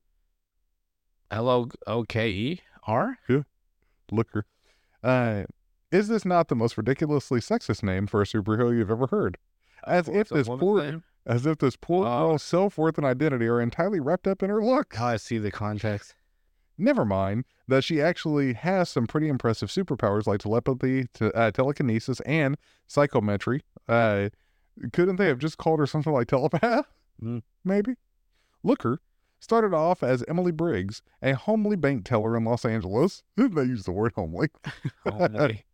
Loker? Yeah. Looker. Is this not the most ridiculously sexist name for a superhero you've ever heard? As if this poor girl's self-worth and identity are entirely wrapped up in her look. Oh, I see the context. Never mind that she actually has some pretty impressive superpowers like telepathy, telekinesis, and psychometry. Couldn't they have just called her something like telepath? Maybe. Looker started off as Emily Briggs, a homely bank teller in Los Angeles. They use the word homely. Homely.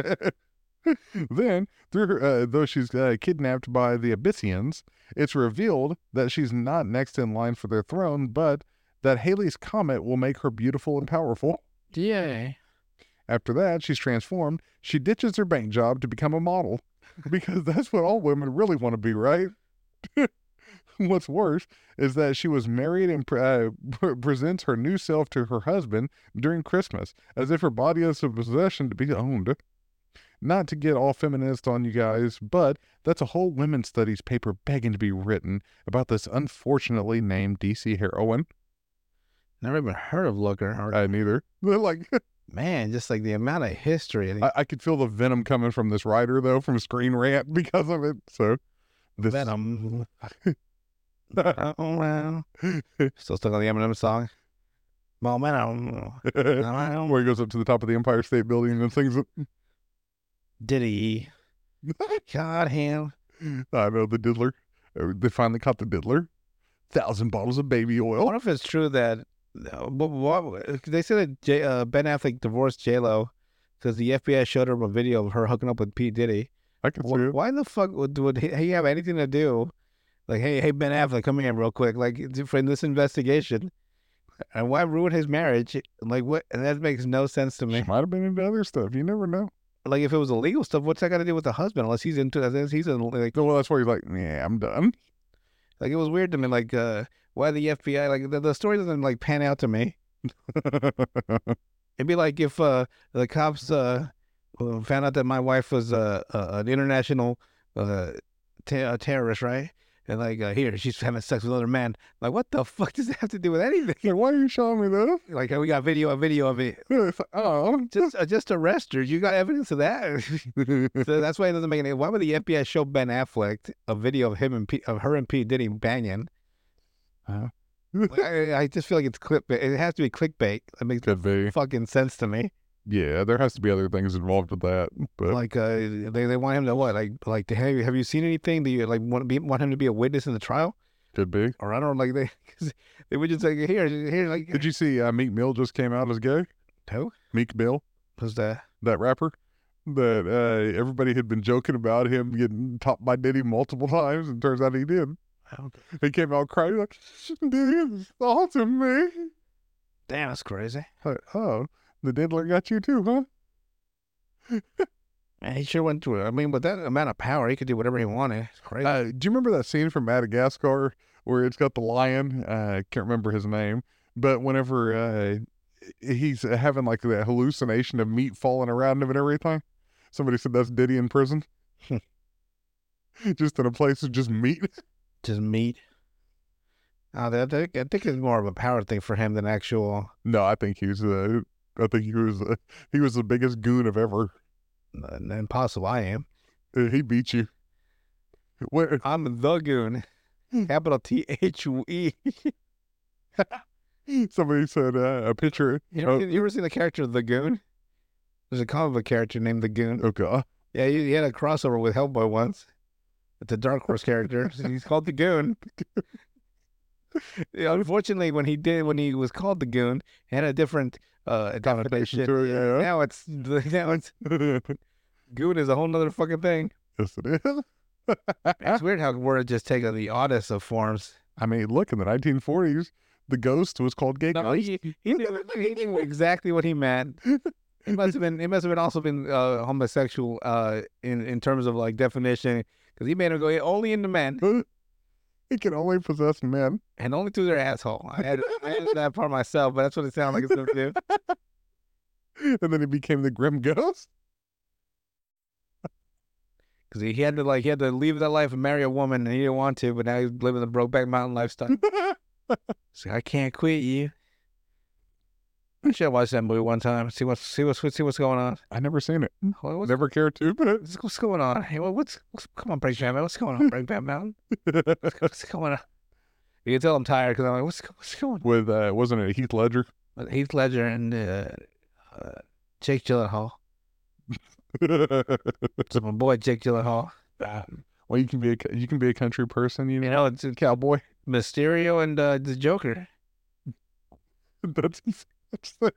Then, though she's kidnapped by the Abyssians, it's revealed that she's not next in line for their throne, but that Halley's Comet will make her beautiful and powerful. Yay. After that, she's transformed. She ditches her bank job to become a model, because that's what all women really want to be, right? What's worse is that she was married and presents her new self to her husband during Christmas, as if her body is a possession to be owned. Not to get all feminist on you guys, but that's a whole women's studies paper begging to be written about this unfortunately named DC heroine. Never even heard of Looker. I neither. They're like, man, just like the amount of history. I could feel the venom coming from this writer, though, from Screen Rant because of it. So, this Venom. Oh, wow. Still stuck on the Eminem song. Momentum. Where he goes up to the top of the Empire State Building and sings it. Diddy. God, him. I know, the diddler. They finally caught the diddler. 1,000 bottles of baby I oil. wonder if it's true that they said that Ben Affleck divorced J-Lo because the FBI showed her a video of her hooking up with P. Diddy. I can see it. Why the fuck would he have anything to do? Like, hey, Ben Affleck, come here real quick. Like, for this investigation. And why ruin his marriage? Like, what? And that makes no sense to me. She might have been into other stuff. You never know. Like, if it was illegal stuff, what's that got to do with the husband? Unless he's into, like, Well, that's why he's like, yeah, I'm done. Like, it was weird to me. Like, why the FBI? Like, the story doesn't like pan out to me. It'd be like if the cops found out that my wife was an international terrorist, right? And like, here, she's having sex with another man. Like, what the fuck does that have to do with anything? Like, why are you showing me this? Like, we got a video of it. It's like, oh. Just arrest her. You got evidence of that. So that's why it doesn't make any. Why would the FBI show Ben Affleck a video of him of her and P. Diddy banging? I just feel like it's clickbait. It has to be clickbait. That makes Could be. fucking sense to me. Yeah, there has to be other things involved with that. But Like, they want him to what? Like, hey, have you seen anything? Do you like want him to be a witness in the trial? could be. Or I don't know, like they would just like here, like. Did you see Meek Mill just came out as gay? Who? Meek Mill, Who's that? that rapper that everybody had been joking about him getting topped by Diddy multiple times, and turns out he did. He came out crying like, Diddy is assaulting me. Damn, that's crazy. Oh, the diddler got you too, huh? Man, he sure went through it. I mean, with that amount of power, he could do whatever he wanted. It's crazy. Do you remember that scene from Madagascar where it's got the lion? I can't remember his name, but whenever he's having like the hallucination of meat falling around him and everything. Somebody said that's Diddy in prison. Just in a place of just meat. Just meat. I think it's more of a power thing for him than actual. No, I think he was the biggest goon of ever. Impossible. I am. He beat you. Where? I'm the goon. Capital THE. Somebody said a picture. You ever seen the character of the Goon? There's a comic book character named the Goon. Oh God. Yeah, he had a crossover with Hellboy once. It's a Dark Horse character. He's called the Goon. Yeah, unfortunately, when he was called the Goon, he had a different connotation. Yeah. Now it's Goon is a whole nother fucking thing. Yes, it is. It's weird how words just take on the oddest of forms. I mean, look, in the 1940s, the ghost was called Gay No, Ghost. he knew exactly what he meant. He must have been also been homosexual in terms of like definition, because he made him go only into men He can only possess men. and only through their asshole. I had that part myself, but that's what it sounded like it's gonna do. And then he became the Grim Ghost. Because he had to leave that life and marry a woman, and he didn't want to, but now he's living the Brokeback Mountain lifestyle. So I can't quit you. I should watch that movie one time. See what's going on. I never seen it. What's Never cared to, but what's going on? Hey, what's come on, Breakback Mountain? What's going on, Breakback Mountain? What's going on? You can tell I'm tired because I'm like, what's going on? with wasn't it Heath Ledger? Heath Ledger and Jake Gyllenhaal. So my boy Jake Gyllenhaal. Well, you can be a country person, You know, it's cowboy. Mysterio and the Joker. That's the...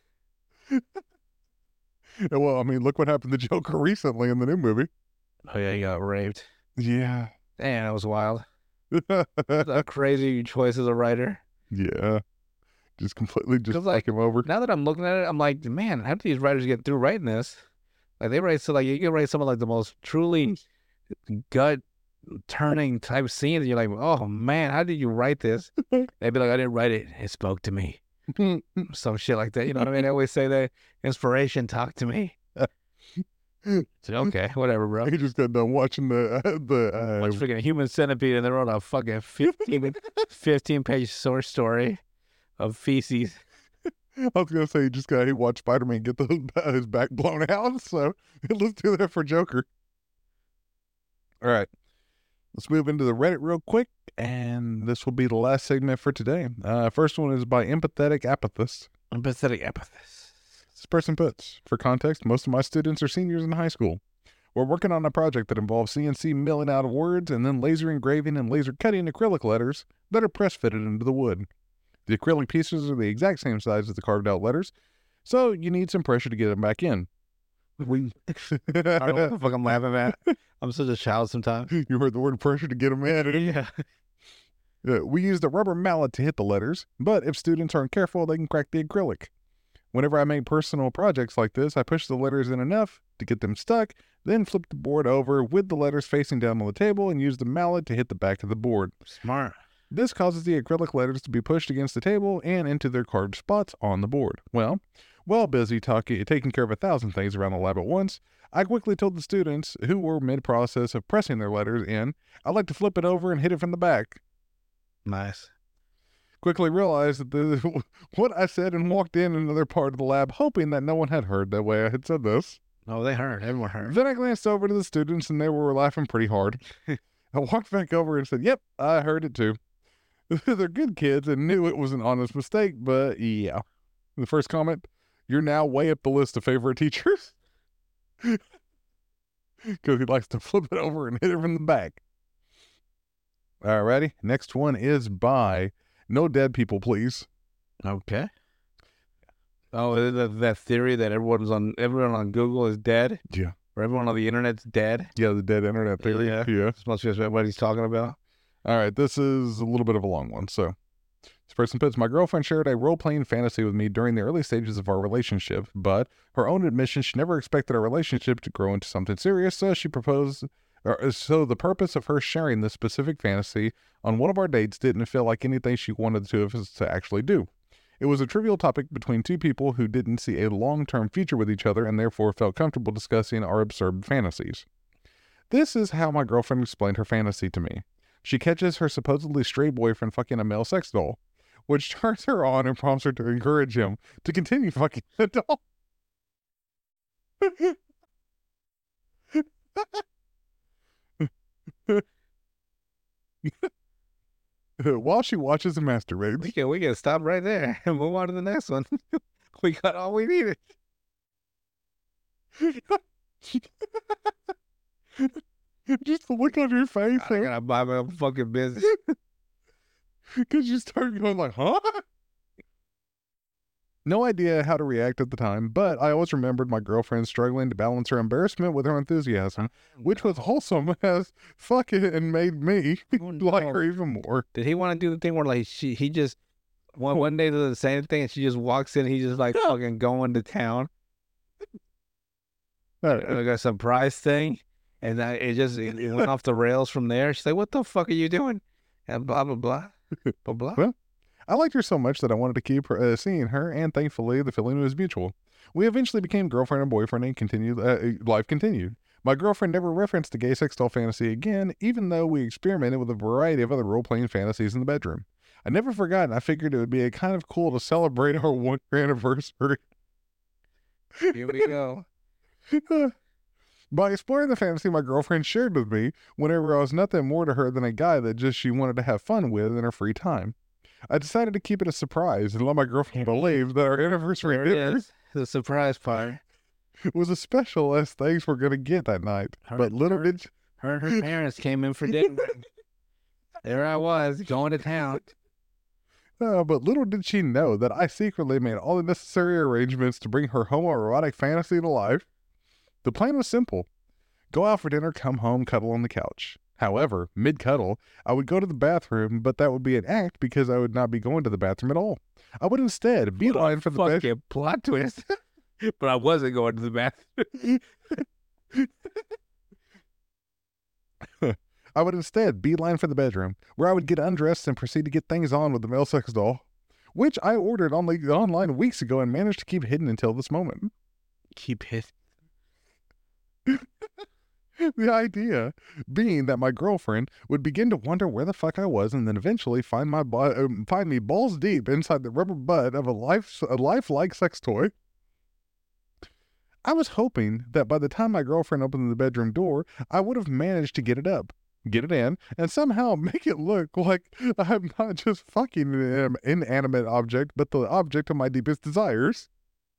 Well, I mean, look what happened to Joker recently in the new movie. Oh yeah, he got raped. Yeah. Damn, that was wild. A crazy choice as a writer. Yeah. Just completely just 'Cause, like, fuck him over. Now that I'm looking at it, I'm like, man, how do these writers get through writing this? Like they write you can write some of like the most truly gut turning type scenes, and you're like, oh man, how did you write this? They'd be like, I didn't write it. It spoke to me. Some shit like that. You know what I mean? They always say that inspiration talked to me. So, okay, whatever, bro. He just got done watching Watch freaking Human Centipede, and they wrote a fucking 15-page source story of feces. I was gonna say he watched Spider-Man get his back blown out, so let's do that for Joker. All right, let's move into the Reddit real quick, and this will be the last segment for today. First one is by Empathetic Apathist. Empathetic Apathist. This person puts, for context, most of my students are seniors in high school. We're working on a project that involves CNC milling out of words and then laser engraving and laser cutting acrylic letters that are press fitted into the wood. The acrylic pieces are the exact same size as the carved out letters, so you need some pressure to get them back in. I don't know what the fuck I'm laughing at. I'm such a child sometimes. You heard the word pressure to get them in. Yeah. We used a rubber mallet to hit the letters, but if students aren't careful, they can crack the acrylic. Whenever I make personal projects like this, I push the letters in enough to get them stuck, then flip the board over with the letters facing down on the table and use the mallet to hit the back of the board. Smart. This causes the acrylic letters to be pushed against the table and into their carved spots on the board. Well, while busy taking care of 1,000 things around the lab at once, I quickly told the students, who were mid-process of pressing their letters in, I'd like to flip it over and hit it from the back. Nice. Quickly realized that what I said and walked in another part of the lab, hoping that no one had heard the way I had said this. Oh, they heard. Everyone heard. Then I glanced over to the students, and they were laughing pretty hard. I walked back over and said, yep, I heard it too. They're good kids and knew it was an honest mistake, but yeah. The first comment, you're now way up the list of favorite teachers. Because he likes to flip it over and hit it from the back. Alrighty, next one is by No Dead People, Please. Okay. Oh, that theory that everyone on Google is dead? Yeah. Or everyone on the internet's dead? Yeah, the dead internet theory. Yeah. This must be what he's talking about. All right, this is a little bit of a long one. So, this person puts, my girlfriend shared a role-playing fantasy with me during the early stages of our relationship, but her own admission, she never expected our relationship to grow into something serious, so she proposed, so the purpose of her sharing this specific fantasy on one of our dates didn't feel like anything she wanted the two of us to actually do. It was a trivial topic between two people who didn't see a long-term future with each other and therefore felt comfortable discussing our absurd fantasies. This is how my girlfriend explained her fantasy to me. She catches her supposedly straight boyfriend fucking a male sex doll, which turns her on and prompts her to encourage him to continue fucking the doll. While she watches and masturbates. We can stop right there and move on to the next one. We got all we needed. Just the look on your face. I gotta buy my own fucking business. Because you start going like, huh? No idea how to react at the time, but I always remembered my girlfriend struggling to balance her embarrassment with her enthusiasm, which was wholesome as fuck it and made me like her even more. Did he want to do the thing where like he just one day does the same thing and she just walks in and he's just like fucking going to town? Like a surprise thing, and it went off the rails from there. She's like, "What the fuck are you doing?" And blah blah blah, blah blah. Well, I liked her so much that I wanted to keep her, seeing her, and thankfully the feeling was mutual. We eventually became girlfriend and boyfriend, and life continued. My girlfriend never referenced the gay sex doll fantasy again, even though we experimented with a variety of other role-playing fantasies in the bedroom. I never forgot, and I figured it would be kind of cool to celebrate our 1-year anniversary. Here we go. By exploring the fantasy my girlfriend shared with me, whenever I was nothing more to her than a guy that just she wanted to have fun with in her free time, I decided to keep it a surprise and let my girlfriend believe that our anniversary dinner, the surprise part, was as special as things we're going to get that night. But little did her and her parents came in for dinner. There I was, going to town. But little did she know that I secretly made all the necessary arrangements to bring her homoerotic fantasy to life. The plan was simple. Go out for dinner, come home, cuddle on the couch. However, mid-cuddle, I would go to the bathroom, but that would be an act because I would not be going to the bathroom at all. I would instead beeline for the bedroom. Fucking plot twist. But I wasn't going to the bathroom. I would instead beeline for the bedroom, where I would get undressed and proceed to get things on with the male sex doll, which I ordered online weeks ago and managed to keep hidden until this moment. Keep hidden. The idea being that my girlfriend would begin to wonder where the fuck I was and then eventually find me balls deep inside the rubber butt of a lifelike sex toy. I was hoping that by the time my girlfriend opened the bedroom door, I would have managed to get it up, get it in, and somehow make it look like I'm not just fucking an inanimate object, but the object of my deepest desires.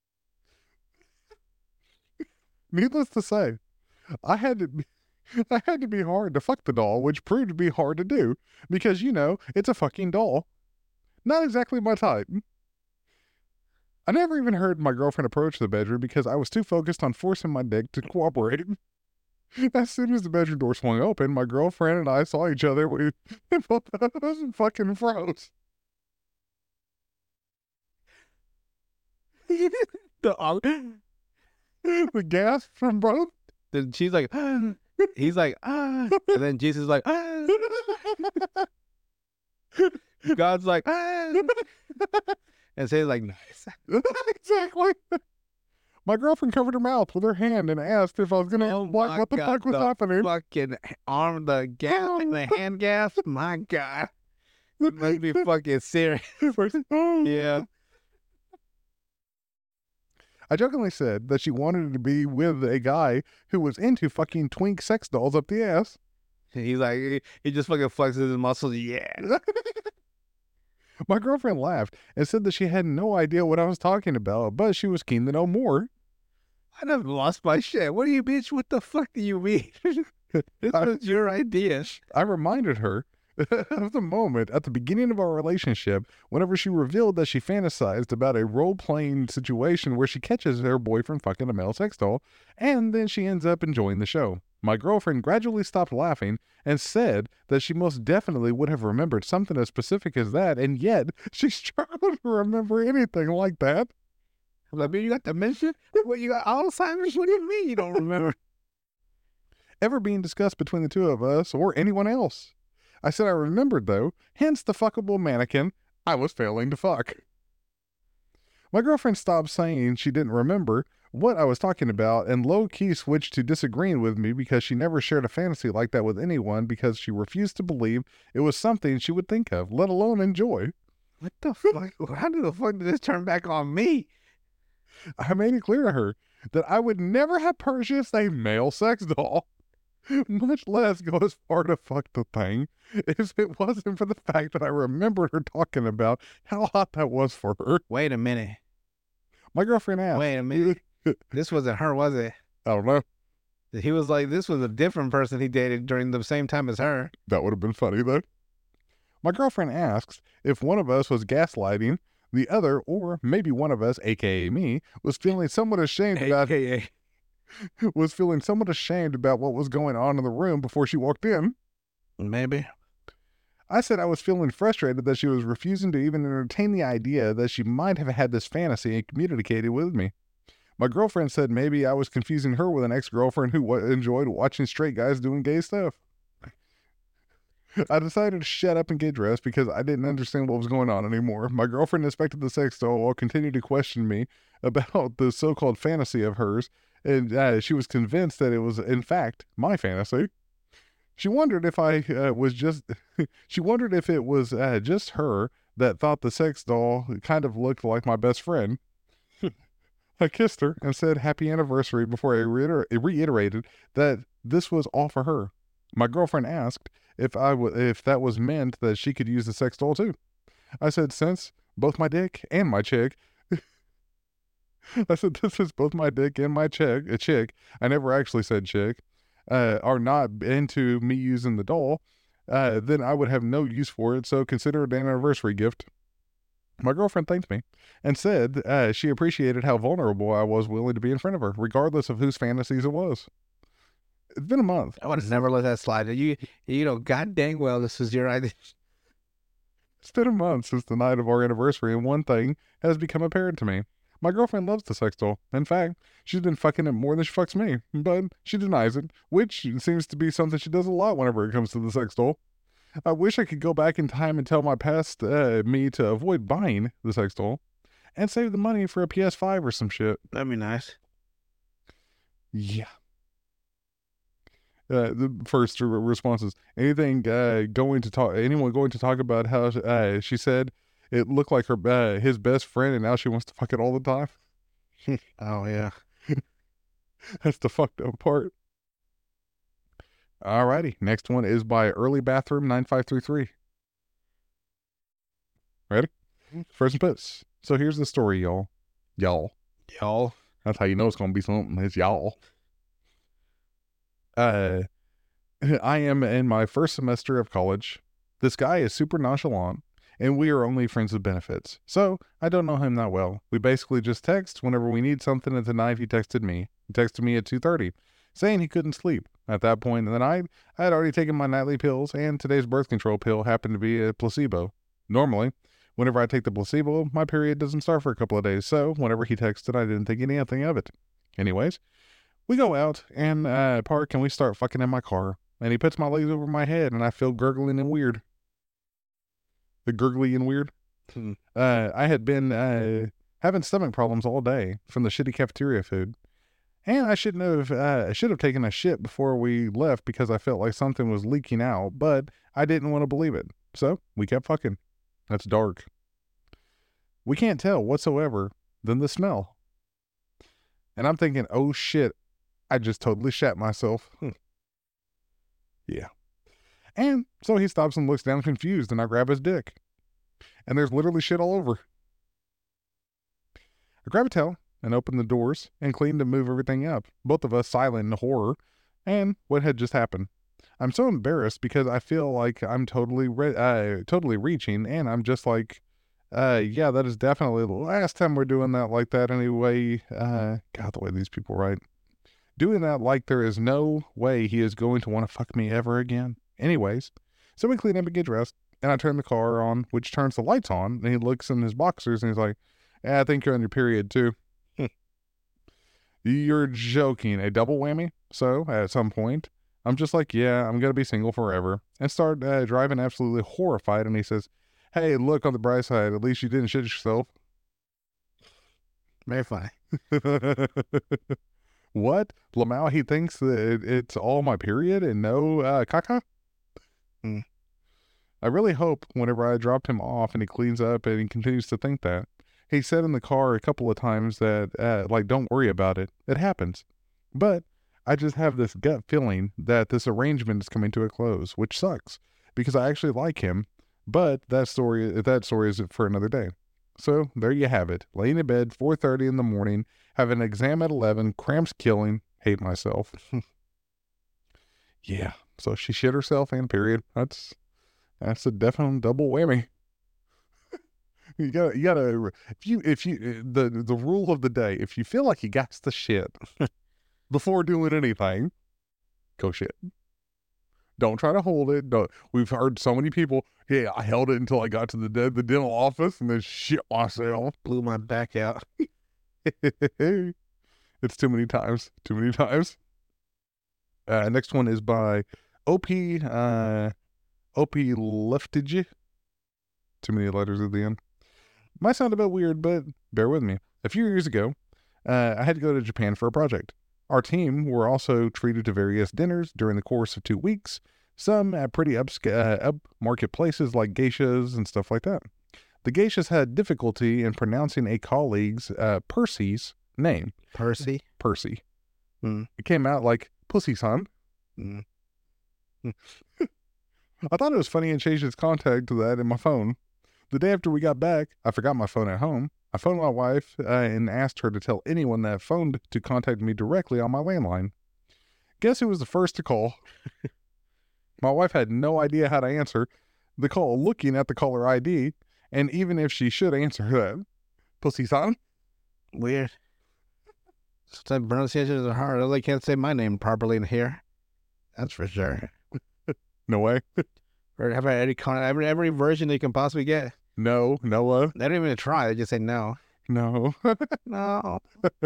Needless to say, I had to be hard to fuck the doll, which proved to be hard to do, because, it's a fucking doll. Not exactly my type. I never even heard my girlfriend approach the bedroom because I was too focused on forcing my dick to cooperate. As soon as the bedroom door swung open, my girlfriend and I saw each other. We both fucking froze. The gasp from both. Then she's like, ah. He's like, ah. And then Jesus is like, ah. God's like, ah. And Satan's like, nice. Exactly. My girlfriend covered her mouth with her hand and asked if I was going to what the fuck was happening. Fucking arm, the hand gas. My God. It must be fucking serious. Yeah. I jokingly said that she wanted to be with a guy who was into fucking twink sex dolls up the ass. He's like, he just fucking flexes his muscles. Yeah. My girlfriend laughed and said that she had no idea what I was talking about, but she was keen to know more. I done lost my shit. What do you, bitch? What the fuck do you mean? This was your idea. I reminded her of the moment at the beginning of our relationship whenever she revealed that she fantasized about a role-playing situation where she catches her boyfriend fucking a male sex doll, and then she ends up enjoying the show. My girlfriend gradually stopped laughing and said that she most definitely would have remembered something as specific as that, and yet she struggled to remember anything like that. I'm like, you got dementia? What, you got Alzheimer's? What do you mean you don't remember? Ever being discussed between the two of us or anyone else. I said I remembered, though, hence the fuckable mannequin I was failing to fuck. My girlfriend stopped saying she didn't remember what I was talking about and low-key switched to disagreeing with me because she never shared a fantasy like that with anyone because she refused to believe it was something she would think of, let alone enjoy. What the fuck? How the fuck did this turn back on me? I made it clear to her that I would never have purchased a male sex doll, much less go as far to fuck the thing, if it wasn't for the fact that I remembered her talking about how hot that was for her. Wait a minute. My girlfriend asked. Wait a minute. This wasn't her, was it? I don't know. He was like, this was a different person he dated during the same time as her. That would have been funny, though. My girlfriend asks if one of us was gaslighting the other, or maybe one of us, aka me, was feeling somewhat ashamed about what was going on in the room before she walked in. Maybe. I said I was feeling frustrated that she was refusing to even entertain the idea that she might have had this fantasy and communicated with me. My girlfriend said maybe I was confusing her with an ex-girlfriend who enjoyed watching straight guys doing gay stuff. I decided to shut up and get dressed because I didn't understand what was going on anymore. My girlfriend inspected the sex doll while continuing to question me about the so-called fantasy of hers, and she was convinced that it was, in fact, my fantasy. She wondered if she wondered if it was just her that thought the sex doll kind of looked like my best friend. I kissed her and said happy anniversary before I reiterated that this was all for her. My girlfriend asked if that was meant that she could use the sex doll too. I said, since both my dick and my chick. I said, this is both my dick and my chick. I never actually said chick. Are not into me using the doll, then I would have no use for it, so consider it an anniversary gift. My girlfriend thanked me and said she appreciated how vulnerable I was willing to be in front of her, regardless of whose fantasies it was. It's been a month. I would have never let that slide. You know, god dang well, this was your idea. It's been a month since the night of our anniversary, and one thing has become apparent to me. My girlfriend loves the sex doll. In fact, she's been fucking it more than she fucks me, but she denies it, which seems to be something she does a lot whenever it comes to the sex doll. I wish I could go back in time and tell my past me to avoid buying the sex doll and save the money for a PS5 or some shit. That'd be nice. Yeah. The first responses. Anyone going to talk about how she said it looked like her his best friend, and now she wants to fuck it all the time. Oh, yeah. That's the fucked up part. Alrighty. Next one is by Early Bathroom 9533. Ready? First and puts. So here's the story, y'all. Y'all. That's how you know it's going to be something. It's y'all. I am in my first semester of college. This guy is super nonchalant, and we are only friends with benefits. So I don't know him that well. We basically just text whenever we need something, and tonight he texted me. He texted me at 2:30, saying he couldn't sleep. At that point in the night, I had already taken my nightly pills, and today's birth control pill happened to be a placebo. Normally, whenever I take the placebo, my period doesn't start for a couple of days, so whenever he texted, I didn't think anything of it. Anyways, we go out and park, and we start fucking in my car, and he puts my legs over my head, and I feel gurgling and weird. The gurgly and weird. I had been having stomach problems all day from the shitty cafeteria food. And I should have taken a shit before we left because I felt like something was leaking out, but I didn't want to believe it. So we kept fucking. That's dark. We can't tell whatsoever than the smell. And I'm thinking, oh shit, I just totally shat myself. Yeah. And so he stops and looks down confused, and I grab his dick. And there's literally shit all over. I grab a towel and open the doors and clean to move everything up, both of us silent in horror, and what had just happened. I'm so embarrassed because I feel like I'm totally reaching, and I'm just like, yeah, that is definitely the last time we're doing that like that anyway. God, the way these people write. Doing that like there is no way he is going to want to fuck me ever again. Anyways, so we clean up and get dressed, and I turn the car on, which turns the lights on, and he looks in his boxers, and he's like, I think you're on your period too. You're joking. A double whammy? So, at some point, I'm just like, yeah, I'm going to be single forever. And start driving absolutely horrified. And he says, hey, look on the bright side. At least you didn't shit yourself. Very funny. What? Lamau, he thinks that it's all my period and no caca? Hmm. I really hope whenever I dropped him off and he cleans up and he continues to think that. He said in the car a couple of times that, like, don't worry about it. It happens. But I just have this gut feeling that this arrangement is coming to a close, which sucks because I actually like him. But that story is for another day. So there you have it. Laying in bed, 4:30 in the morning, have an exam at 11, cramps killing, hate myself. Yeah. So she shit herself and period. That's a definite double whammy. You gotta, if you, the rule of the day, if you feel like you got the shit before doing anything, go shit. Don't try to hold it. Don't. We've heard so many people, yeah, I held it until I got to the dental office and then shit myself. Blew my back out. It's too many times. Too many times. Next one is by OP Leftige. Too many letters at the end. Might sound a bit weird, but bear with me. A few years ago, I had to go to Japan for a project. Our team were also treated to various dinners during the course of 2 weeks, some at pretty upmarket places like geishas and stuff like that. The geishas had difficulty in pronouncing a colleague's, Percy's, name. Percy? Percy. Hmm. It came out like Pussy-san. Hmm. I thought it was funny and changed its contact to that in my phone. The day after we got back, I forgot my phone at home. I phoned my wife and asked her to tell anyone that phoned to contact me directly on my landline. Guess who was the first to call? My wife had no idea how to answer the call looking at the caller ID, and even if she should answer that, Pussy-san? Weird. Sometimes pronunciations are hard. I really can't say my name properly in here. That's for sure. No way. Or have I every version you can possibly get? No, Noah. They don't even try. They just say no. No. No.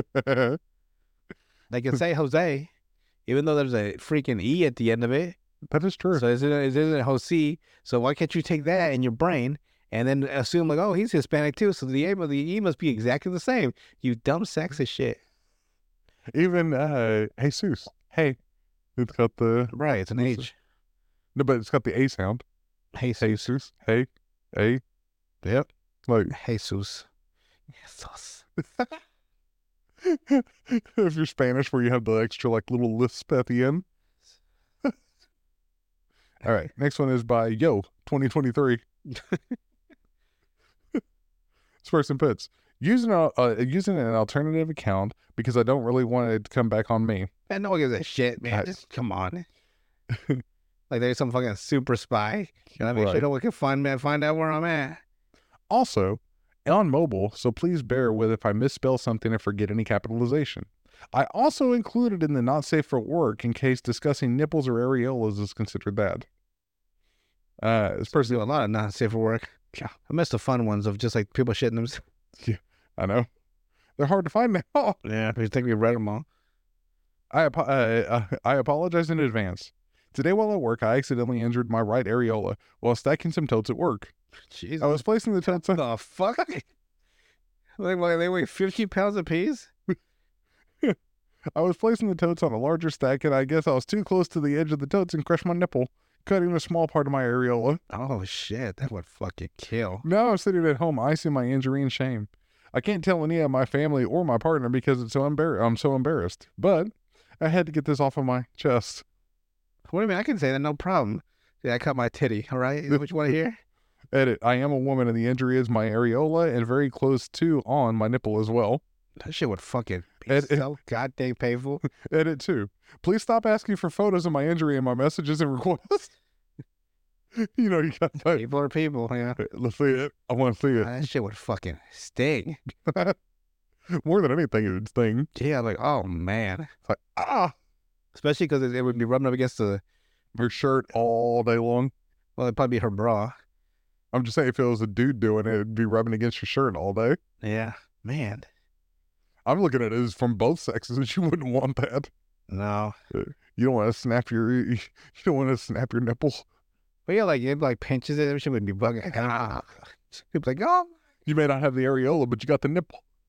They can say Jose, even though there's a freaking E at the end of it. That is true. So isn't it Jose? So why can't you take that in your brain and then assume like, oh, he's Hispanic too, so the E must be exactly the same. You dumb sexist shit. Even Jesus. Hey. It's got the... Right, it's an H. No, but it's got the A sound. Jesus. Hey. A. Yep. Like... Jesus. Jesus. If you're Spanish where you have the extra like little lisp at the end. All right. Next one is by Yo 2023. This person puts, using an alternative account because I don't really want it to come back on me. Man, no one gives a shit, man. Just come on. Like there's some fucking super spy. Can I make sure no one can find out where I'm at? Also, on mobile, so please bear with if I misspell something or forget any capitalization. I also included in the not safe for work in case discussing nipples or areolas is considered bad. This person do a lot of not safe for work. I missed the fun ones of just like people shitting themselves. Yeah, I know. They're hard to find now. Yeah, I think we read them all. I apologize in advance. Today while at work, I accidentally injured my right areola while stacking some totes at work. Jesus. I was placing the totes on... the fuck? Like they weigh 50 pounds apiece? I was placing the totes on a larger stack, and I guess I was too close to the edge of the totes and crushed my nipple, cutting a small part of my areola. Oh, shit. That would fucking kill. Now I'm sitting at home icing my injury in shame. I can't tell any of my family or my partner because I'm so embarrassed. But I had to get this off of my chest. What do you mean? I can say that, no problem. Yeah, I cut my titty, all right? Is that what you want to hear? Edit. I am a woman and the injury is my areola and very close to on my nipple as well. That shit would fucking be so goddamn painful. Edit 2. Please stop asking for photos of my injury in my messages and requests. You know, you got that. People are people, yeah. Let's see it. I want to see it. That shit would fucking sting. More than anything, it would sting. Yeah, like, oh, man. It's like, ah. Especially because it would be rubbing up against her shirt all day long. Well, it'd probably be her bra. I'm just saying, if it was a dude doing it, it'd be rubbing against your shirt all day. Yeah, man. I'm looking at it as from both sexes, and you wouldn't want that. No. You don't want to snap your nipple. But yeah, like it like pinches it, everything would be bugging. People like, oh. You may not have the areola, but you got the nipple.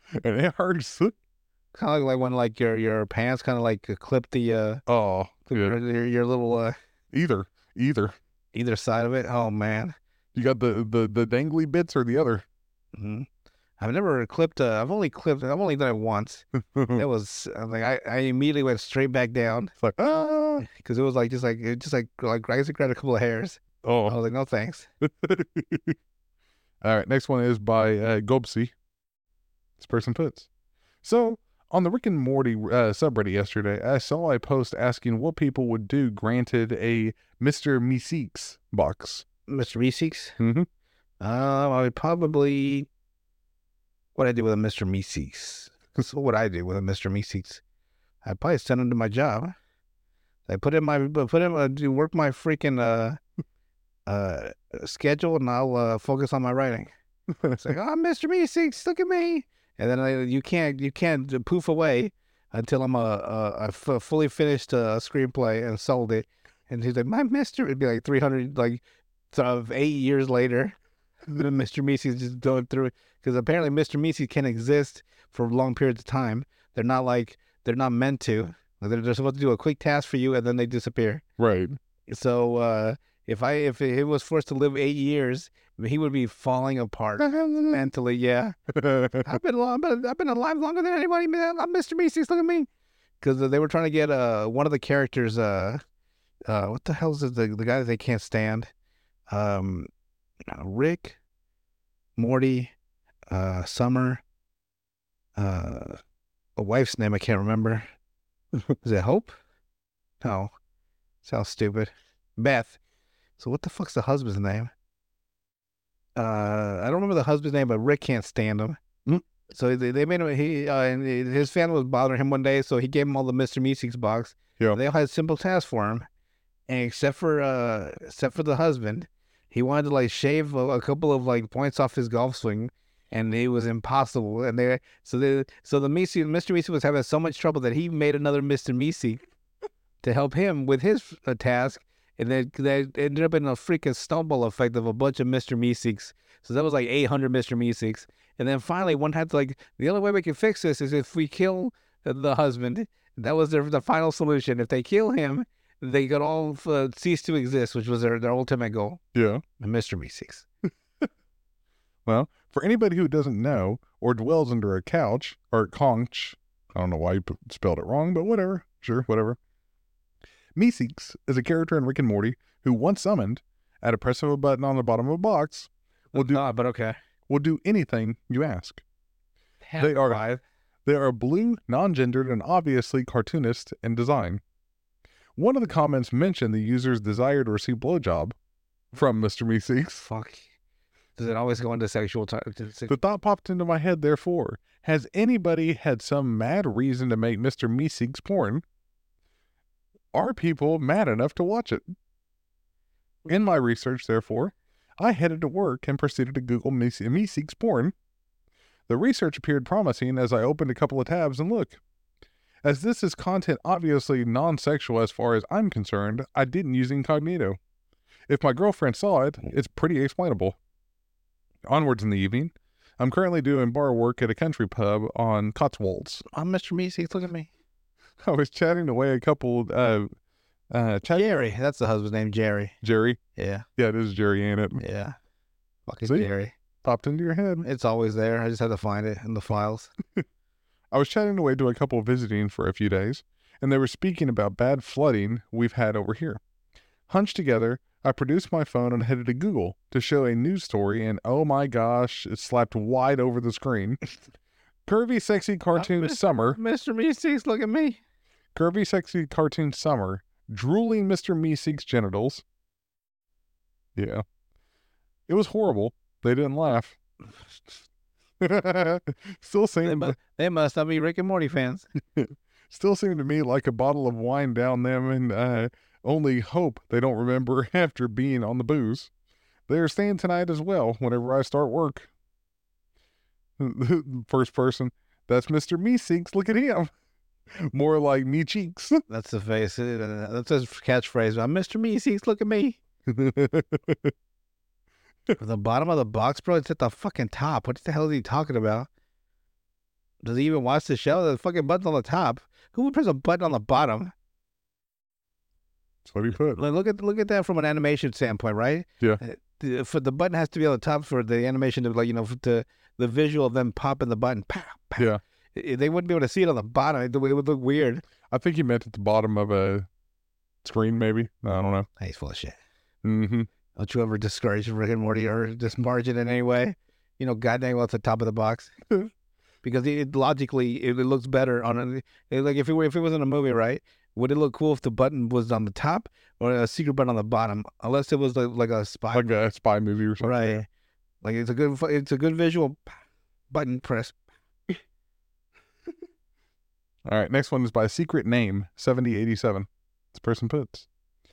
and it hurts. Kind of like when like your pants kind of like clip the Oh, clip yeah. your little Either. either side of it. Oh man. You got the dangly bits or the other. hmm I've never clipped. I've only clipped. I've only done it once. It was like I immediately went straight back down It's like, ah. because it was like like I just grabbed a couple of hairs. I Oh. was like, no thanks. All right. Next one is by Gobsy. This person puts. So, on the Rick and Morty subreddit yesterday, I saw a post asking what people would do granted a Mr. Meeseeks box. Mr. Meeseeks. Mm-hmm. I would probably what I do with a Mr. Meeseeks. So what I do with a Mr. Meeseeks, I'd probably send him to my job. I put him to work my freaking schedule, and I'll focus on my writing. It's like, oh, Mr. Meeseeks, look at me. And then you can't poof away until I'm a fully finished screenplay and sold it. And he's like, my Mr. It'd be like 300 like sort of 8 years later. Mr. Meeseeks just going through it because apparently Mr. Meeseeks can exist for long periods of time. They're not meant to. They're supposed to do a quick task for you and then they disappear. Right. So if he was forced to live 8 years, he would be falling apart mentally. Yeah, I've been alive longer than anybody. Man, I'm Mr. Meeseeks. Look at me. Because they were trying to get one of the characters. What the hell is it, the guy that they can't stand? Rick, Morty, Summer, a wife's name I can't remember. Is it Hope? No, sounds stupid. Beth. So what the fuck's the husband's name? I don't remember the husband's name, but Rick can't stand him. Mm. So they made him. And his family was bothering him one day, so he gave him all the Mr. Meeseeks box. Yeah. They all had simple tasks for him, and except for the husband, he wanted to like shave a couple of like points off his golf swing, and it was impossible. And so the Mr. Meeseeks was having so much trouble that he made another Mr. Meeseeks to help him with his task. And then that ended up in a freaking snowball effect of a bunch of Mr. Meeseeks. So that was like 800 Mr. Meeseeks. And then finally, one had to like, the only way we can fix this is if we kill the husband. That was the final solution. If they kill him, they could all cease to exist, which was their ultimate goal. Yeah. Mr. Meeseeks. Well, for anybody who doesn't know or dwells under a couch or conch, I don't know why you spelled it wrong, but whatever. Sure, whatever. Meeseeks is a character in Rick and Morty who, once summoned, at a press of a button on the bottom of a box, will do anything you ask. They are blue, non-gendered, and obviously cartoonist in design. One of the comments mentioned the user's desire to receive blowjob from Mr. Meeseeks. Fuck. Does it always go into sexual time? The thought popped into my head, therefore, has anybody had some mad reason to make Mr. Meeseeks porn? Are people mad enough to watch it? In my research, therefore, I headed to work and proceeded to Google Meeseeks porn. The research appeared promising as I opened a couple of tabs and looked. As this is content obviously non-sexual as far as I'm concerned, I didn't use incognito. If my girlfriend saw it, it's pretty explainable. Onwards in the evening, I'm currently doing bar work at a country pub on Cotswolds. I'm Mr. Meeseeks. Look at me. I was chatting away a couple Jerry. That's the husband's name, Jerry. Jerry? Yeah. Yeah, it is Jerry, ain't it? Yeah. Fucking See? Jerry. Popped into your head. It's always there. I just had to find it in the files. I was chatting away to a couple visiting for a few days, and they were speaking about bad flooding we've had over here. Hunched together, I produced my phone and headed to Google to show a news story, and oh my gosh, it slapped wide over the screen. Curvy, sexy cartoon summer. Mr. Meeseeks, look at me. Curvy, sexy cartoon summer. Drooling Mr. Meeseeks genitals. Yeah. It was horrible. They didn't laugh. Still seemed they must not be Rick and Morty fans. Still seemed to me like a bottle of wine down them, and only hope they don't remember after being on the booze. They're staying tonight as well whenever I start work. First person, that's Mr. Meeseeks. Look at him. More like me cheeks. That's the face. That's his catchphrase. I'm Mr. Meeseeks. Look at me. The bottom of the box, bro. It's at the fucking top. What the hell is he talking about? Does he even watch the show? The fucking button's on the top. Who would press a button on the bottom? That's what he put. Like, look at that from an animation standpoint, right? Yeah. For the button has to be on the top for the animation to, like, the visual of them popping the button. Pow, pow. Yeah. They wouldn't be able to see it on the bottom. It would look weird. I think he meant at the bottom of a screen, maybe. I don't know. He's full of shit. Mm-hmm. Don't you ever discourage Rick and Morty or disparage it in any way? Goddamn well it's the top of the box. Because logically, it looks better on like if it was in a movie, right? Would it look cool if the button was on the top or a secret button on the bottom? Unless it was like a spy, like a spy movie or something. right? Like it's a good visual button press. All right, next one is by Secret Name 7087. This person puts.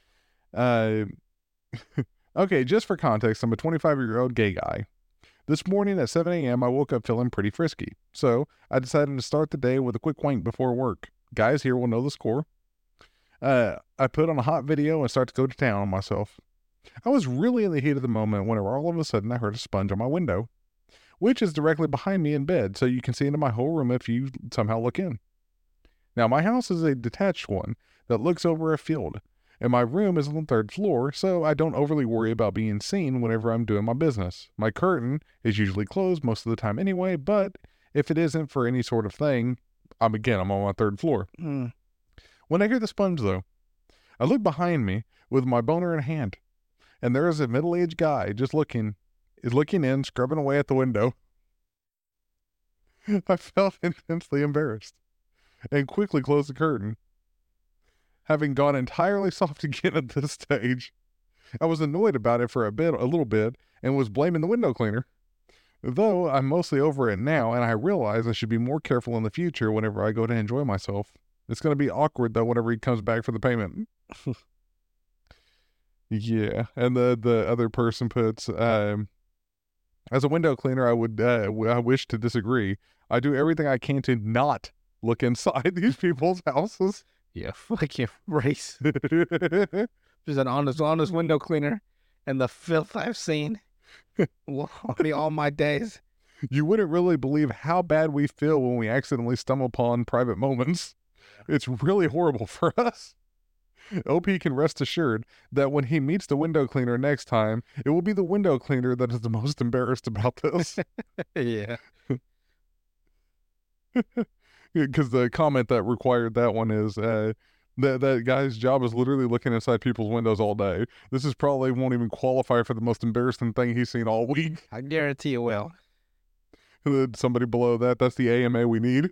Okay, just for context, I'm a 25-year-old gay guy. This morning at 7 a.m., I woke up feeling pretty frisky. So I decided to start the day with a quick wank before work. Guys here will know the score. I put on a hot video and start to go to town on myself. I was really in the heat of the moment whenever all of a sudden I heard a sponge on my window, which is directly behind me in bed, so you can see into my whole room if you somehow look in. Now, my house is a detached one that looks over a field, and my room is on the 3rd floor, so I don't overly worry about being seen whenever I'm doing my business. My curtain is usually closed most of the time anyway, but if it isn't for any sort of thing, I'm on my 3rd floor. When I hear the sponge, though, I look behind me with my boner in hand, and there is a middle-aged guy just looking in, scrubbing away at the window. I felt intensely embarrassed and quickly closed the curtain. Having gone entirely soft again at this stage, I was annoyed about it for a little bit, and was blaming the window cleaner. Though I'm mostly over it now, and I realize I should be more careful in the future whenever I go to enjoy myself. It's going to be awkward, though, whenever he comes back for the payment. Yeah, and the other person puts, as a window cleaner, I wish to disagree. I do everything I can to not look inside these people's houses. Yeah, fuck you, race. Just an honest window cleaner, and the filth I've seen all my days. You wouldn't really believe how bad we feel when we accidentally stumble upon private moments. It's really horrible for us. OP can rest assured that when he meets the window cleaner next time, it will be the window cleaner that is the most embarrassed about this. Yeah. Because the comment that required that one is that guy's job is literally looking inside people's windows all day. This is probably won't even qualify for the most embarrassing thing he's seen all week. I guarantee you will. Somebody below that's the AMA we need.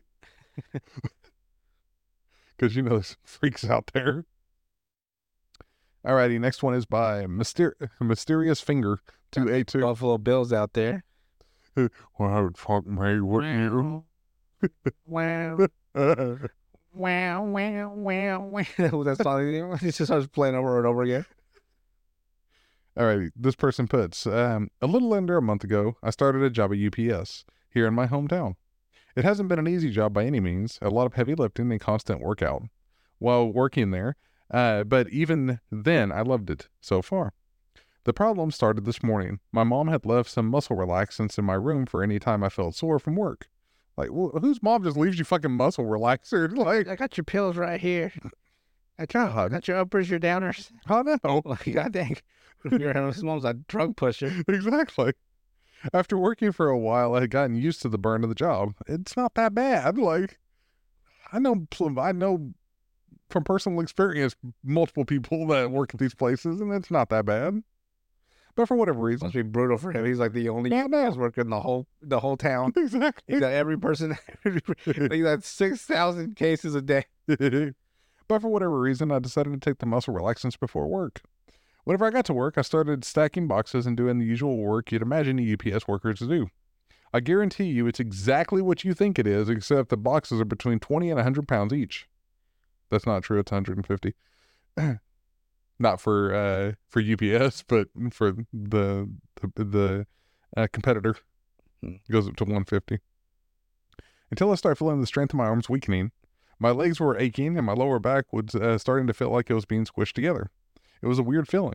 Because there's freaks out there. Alrighty, next one is by Mysterious Finger 282. Buffalo Bills out there. Well, fuck me, wouldn't you? Wow. Wow, wow, wow. That song, it just starts playing over and over again. Alrighty, this person puts, a little under a month ago, I started a job at UPS here in my hometown. It hasn't been an easy job by any means, a lot of heavy lifting and constant workout while working there, but even then I loved it so far. The problem started this morning. My mom had left some muscle relaxants in my room for any time I felt sore from work. Like, well, whose mom just leaves you fucking muscle relaxer? Like, I got your pills right here. I got your uppers, your downers. I know. Like, God dang. His mom's a drug pusher. Exactly. After working for a while, I had gotten used to the burn of the job. It's not that bad. Like, I know from personal experience multiple people that work at these places, and it's not that bad. But for whatever reason, Must be brutal for him. He's like the only UPS worker in the whole town. Exactly. He's got every person. He's got 6,000 cases a day. But for whatever reason, I decided to take the muscle relaxants before work. Whenever I got to work, I started stacking boxes and doing the usual work you'd imagine a UPS worker to do. I guarantee you it's exactly what you think it is, except the boxes are between 20 and 100 pounds each. That's not true. It's 150. Not for UPS, but for the competitor. It goes up to 150. Until I started feeling the strength of my arms weakening, my legs were aching and my lower back was starting to feel like it was being squished together. It was a weird feeling.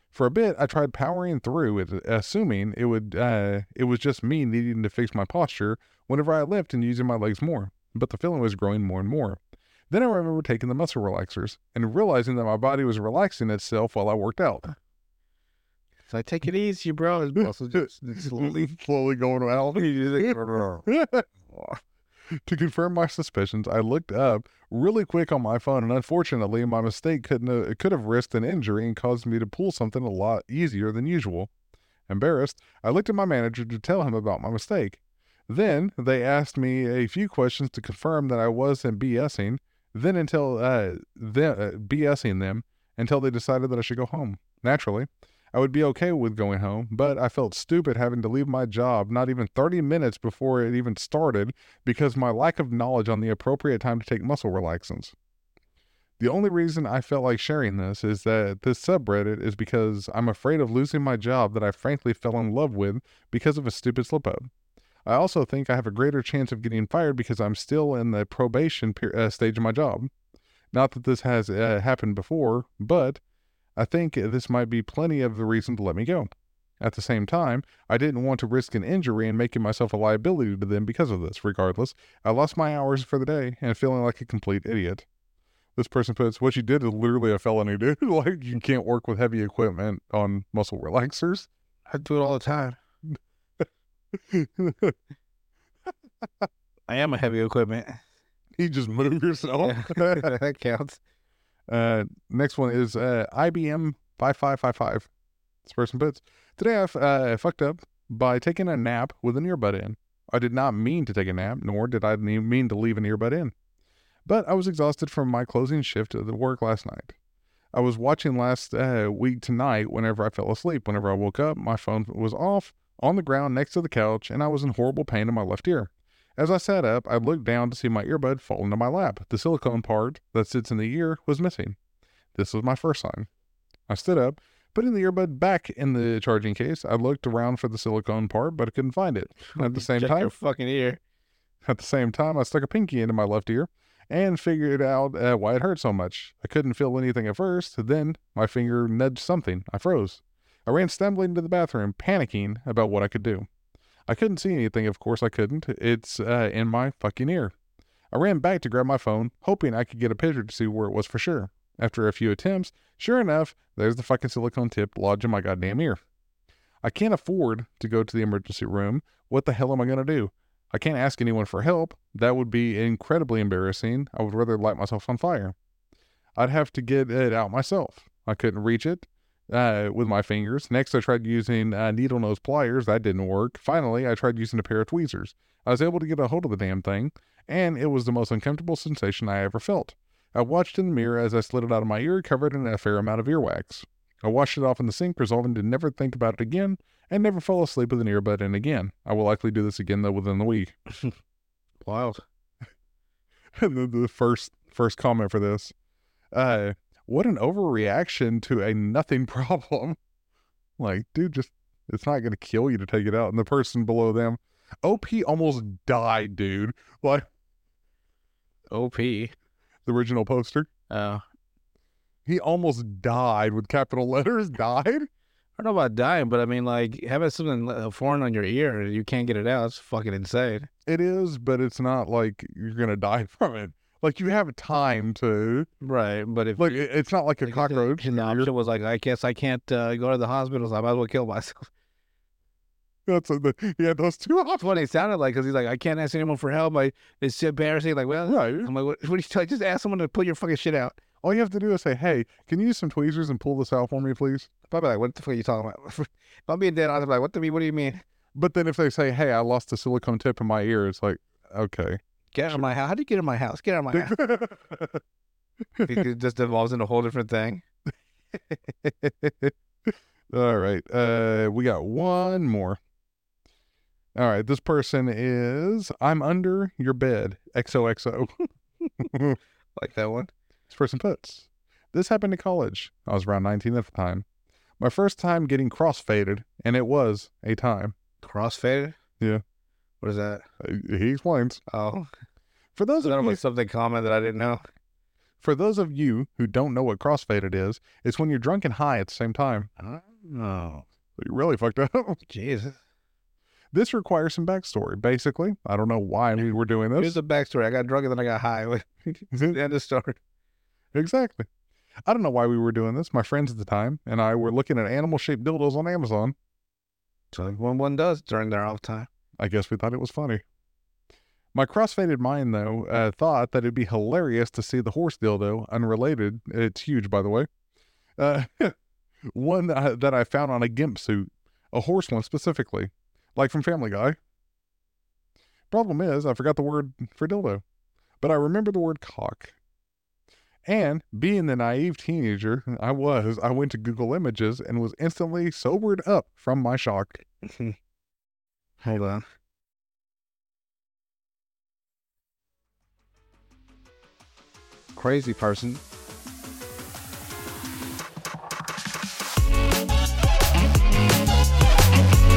For a bit, I tried powering through it, assuming it was just me needing to fix my posture whenever I lift and using my legs more. But the feeling was growing more and more. Then I remember taking the muscle relaxers and realizing that my body was relaxing itself while I worked out. So I take it easy, bro. His muscles just slowly going out. to To confirm my suspicions, I looked up really quick on my phone, and unfortunately, my mistake could have risked an injury and caused me to pull something a lot easier than usual. Embarrassed, I looked at my manager to tell him about my mistake. Then they asked me a few questions to confirm that I wasn't BSing. BSing them until they decided that I should go home. Naturally, I would be okay with going home, but I felt stupid having to leave my job not even 30 minutes before it even started because my lack of knowledge on the appropriate time to take muscle relaxants. The only reason I felt like sharing this is that this subreddit is because I'm afraid of losing my job that I frankly fell in love with because of a stupid slip-up. I also think I have a greater chance of getting fired because I'm still in the probation stage of my job. Not that this has happened before, but I think this might be plenty of the reason to let me go. At the same time, I didn't want to risk an injury and making myself a liability to them because of this. Regardless, I lost my hours for the day and feeling like a complete idiot. This person puts, what you did is literally a felony, dude. Like, you can't work with heavy equipment on muscle relaxers. I do it all the time. I am a heavy equipment. You just move yourself. That counts. Next one is IBM 5555. This person puts, today I fucked up by taking a nap with an earbud in. I did not mean to take a nap, nor did I mean to leave an earbud in. But I was exhausted from my closing shift at the work last night. I was watching last week tonight whenever I fell asleep. Whenever I woke up, my phone was off on the ground next to the couch, and I was in horrible pain in my left ear. As I sat up, I looked down to see my earbud fall into my lap. The silicone part that sits in the ear was missing. This was my first sign. I stood up, putting the earbud back in the charging case. I looked around for the silicone part, but I couldn't find it. At the same time, your fucking ear. At the same time, I stuck a pinky into my left ear and figured out why it hurt so much. I couldn't feel anything at first. Then my finger nudged something. I froze. I ran stumbling into the bathroom, panicking about what I could do. I couldn't see anything, of course I couldn't. It's in my fucking ear. I ran back to grab my phone, hoping I could get a picture to see where it was for sure. After a few attempts, sure enough, there's the fucking silicone tip lodged in my goddamn ear. I can't afford to go to the emergency room. What the hell am I going to do? I can't ask anyone for help. That would be incredibly embarrassing. I would rather light myself on fire. I'd have to get it out myself. I couldn't reach it with my fingers. Next, I tried using needle nose pliers. That didn't work. Finally, I tried using a pair of tweezers. I was able to get a hold of the damn thing, and it was the most uncomfortable sensation I ever felt. I watched in the mirror as I slid it out of my ear, covered in a fair amount of earwax. I washed it off in the sink, resolving to never think about it again, and never fall asleep with an earbud in again. I will likely do this again, though, within the week. Wild. And the first comment for this. What an overreaction to a nothing problem. Like, dude, it's not going to kill you to take it out. And the person below them, OP almost died, dude. Like, OP. The original poster. Oh. He almost died with capital letters. Died? I don't know about dying, but I mean, like, having something foreign on your ear and you can't get it out, it's fucking insane. It is, but it's not like you're going to die from it. Like, you have time to. Right, but if. Like, it's not like a cockroach. And the option was like, I guess I can't go to the hospital, so I might as well kill myself. He had those two options. That's what it sounded like, because he's like, I can't ask anyone for help. It's embarrassing. Like, well, right. I'm like, what do you tell? Just ask someone to pull your fucking shit out. All you have to do is say, hey, can you use some tweezers and pull this out for me, please? Probably like, what the fuck are you talking about? If I'm being dead honest, I'm like, what do you mean? But then if they say, hey, I lost the silicone tip in my ear, it's like, okay. Get out of my house. How do you get in my house? Get out of my house. It just evolves into a whole different thing. All right. We got one more. All right. This person is, I'm under your bed. XOXO. Like that one. This person puts, this happened in college. I was around 19 at the time. My first time getting crossfaded, and it was a time. Crossfaded? Yeah. What is that? He explains. Oh. For those of that you, was something common that I didn't know. For those of you who don't know what crossfaded is, it's when you're drunk and high at the same time. Oh, You really fucked up. Jesus. This requires some backstory. Basically, I don't know why we were doing this. Here's the backstory. I got drunk and then I got high. The end of story. Exactly. I don't know why we were doing this. My friends at the time and I were looking at animal-shaped dildos on Amazon. So one does during their off time. I guess we thought it was funny. My crossfaded mind, though, thought that it'd be hilarious to see the horse dildo, unrelated. It's huge, by the way. One that I found on a gimp suit. A horse one specifically. Like from Family Guy. Problem is, I forgot the word for dildo. But I remember the word cock. And being the naive teenager I went to Google Images and was instantly sobered up from my shock. Hold on. Crazy person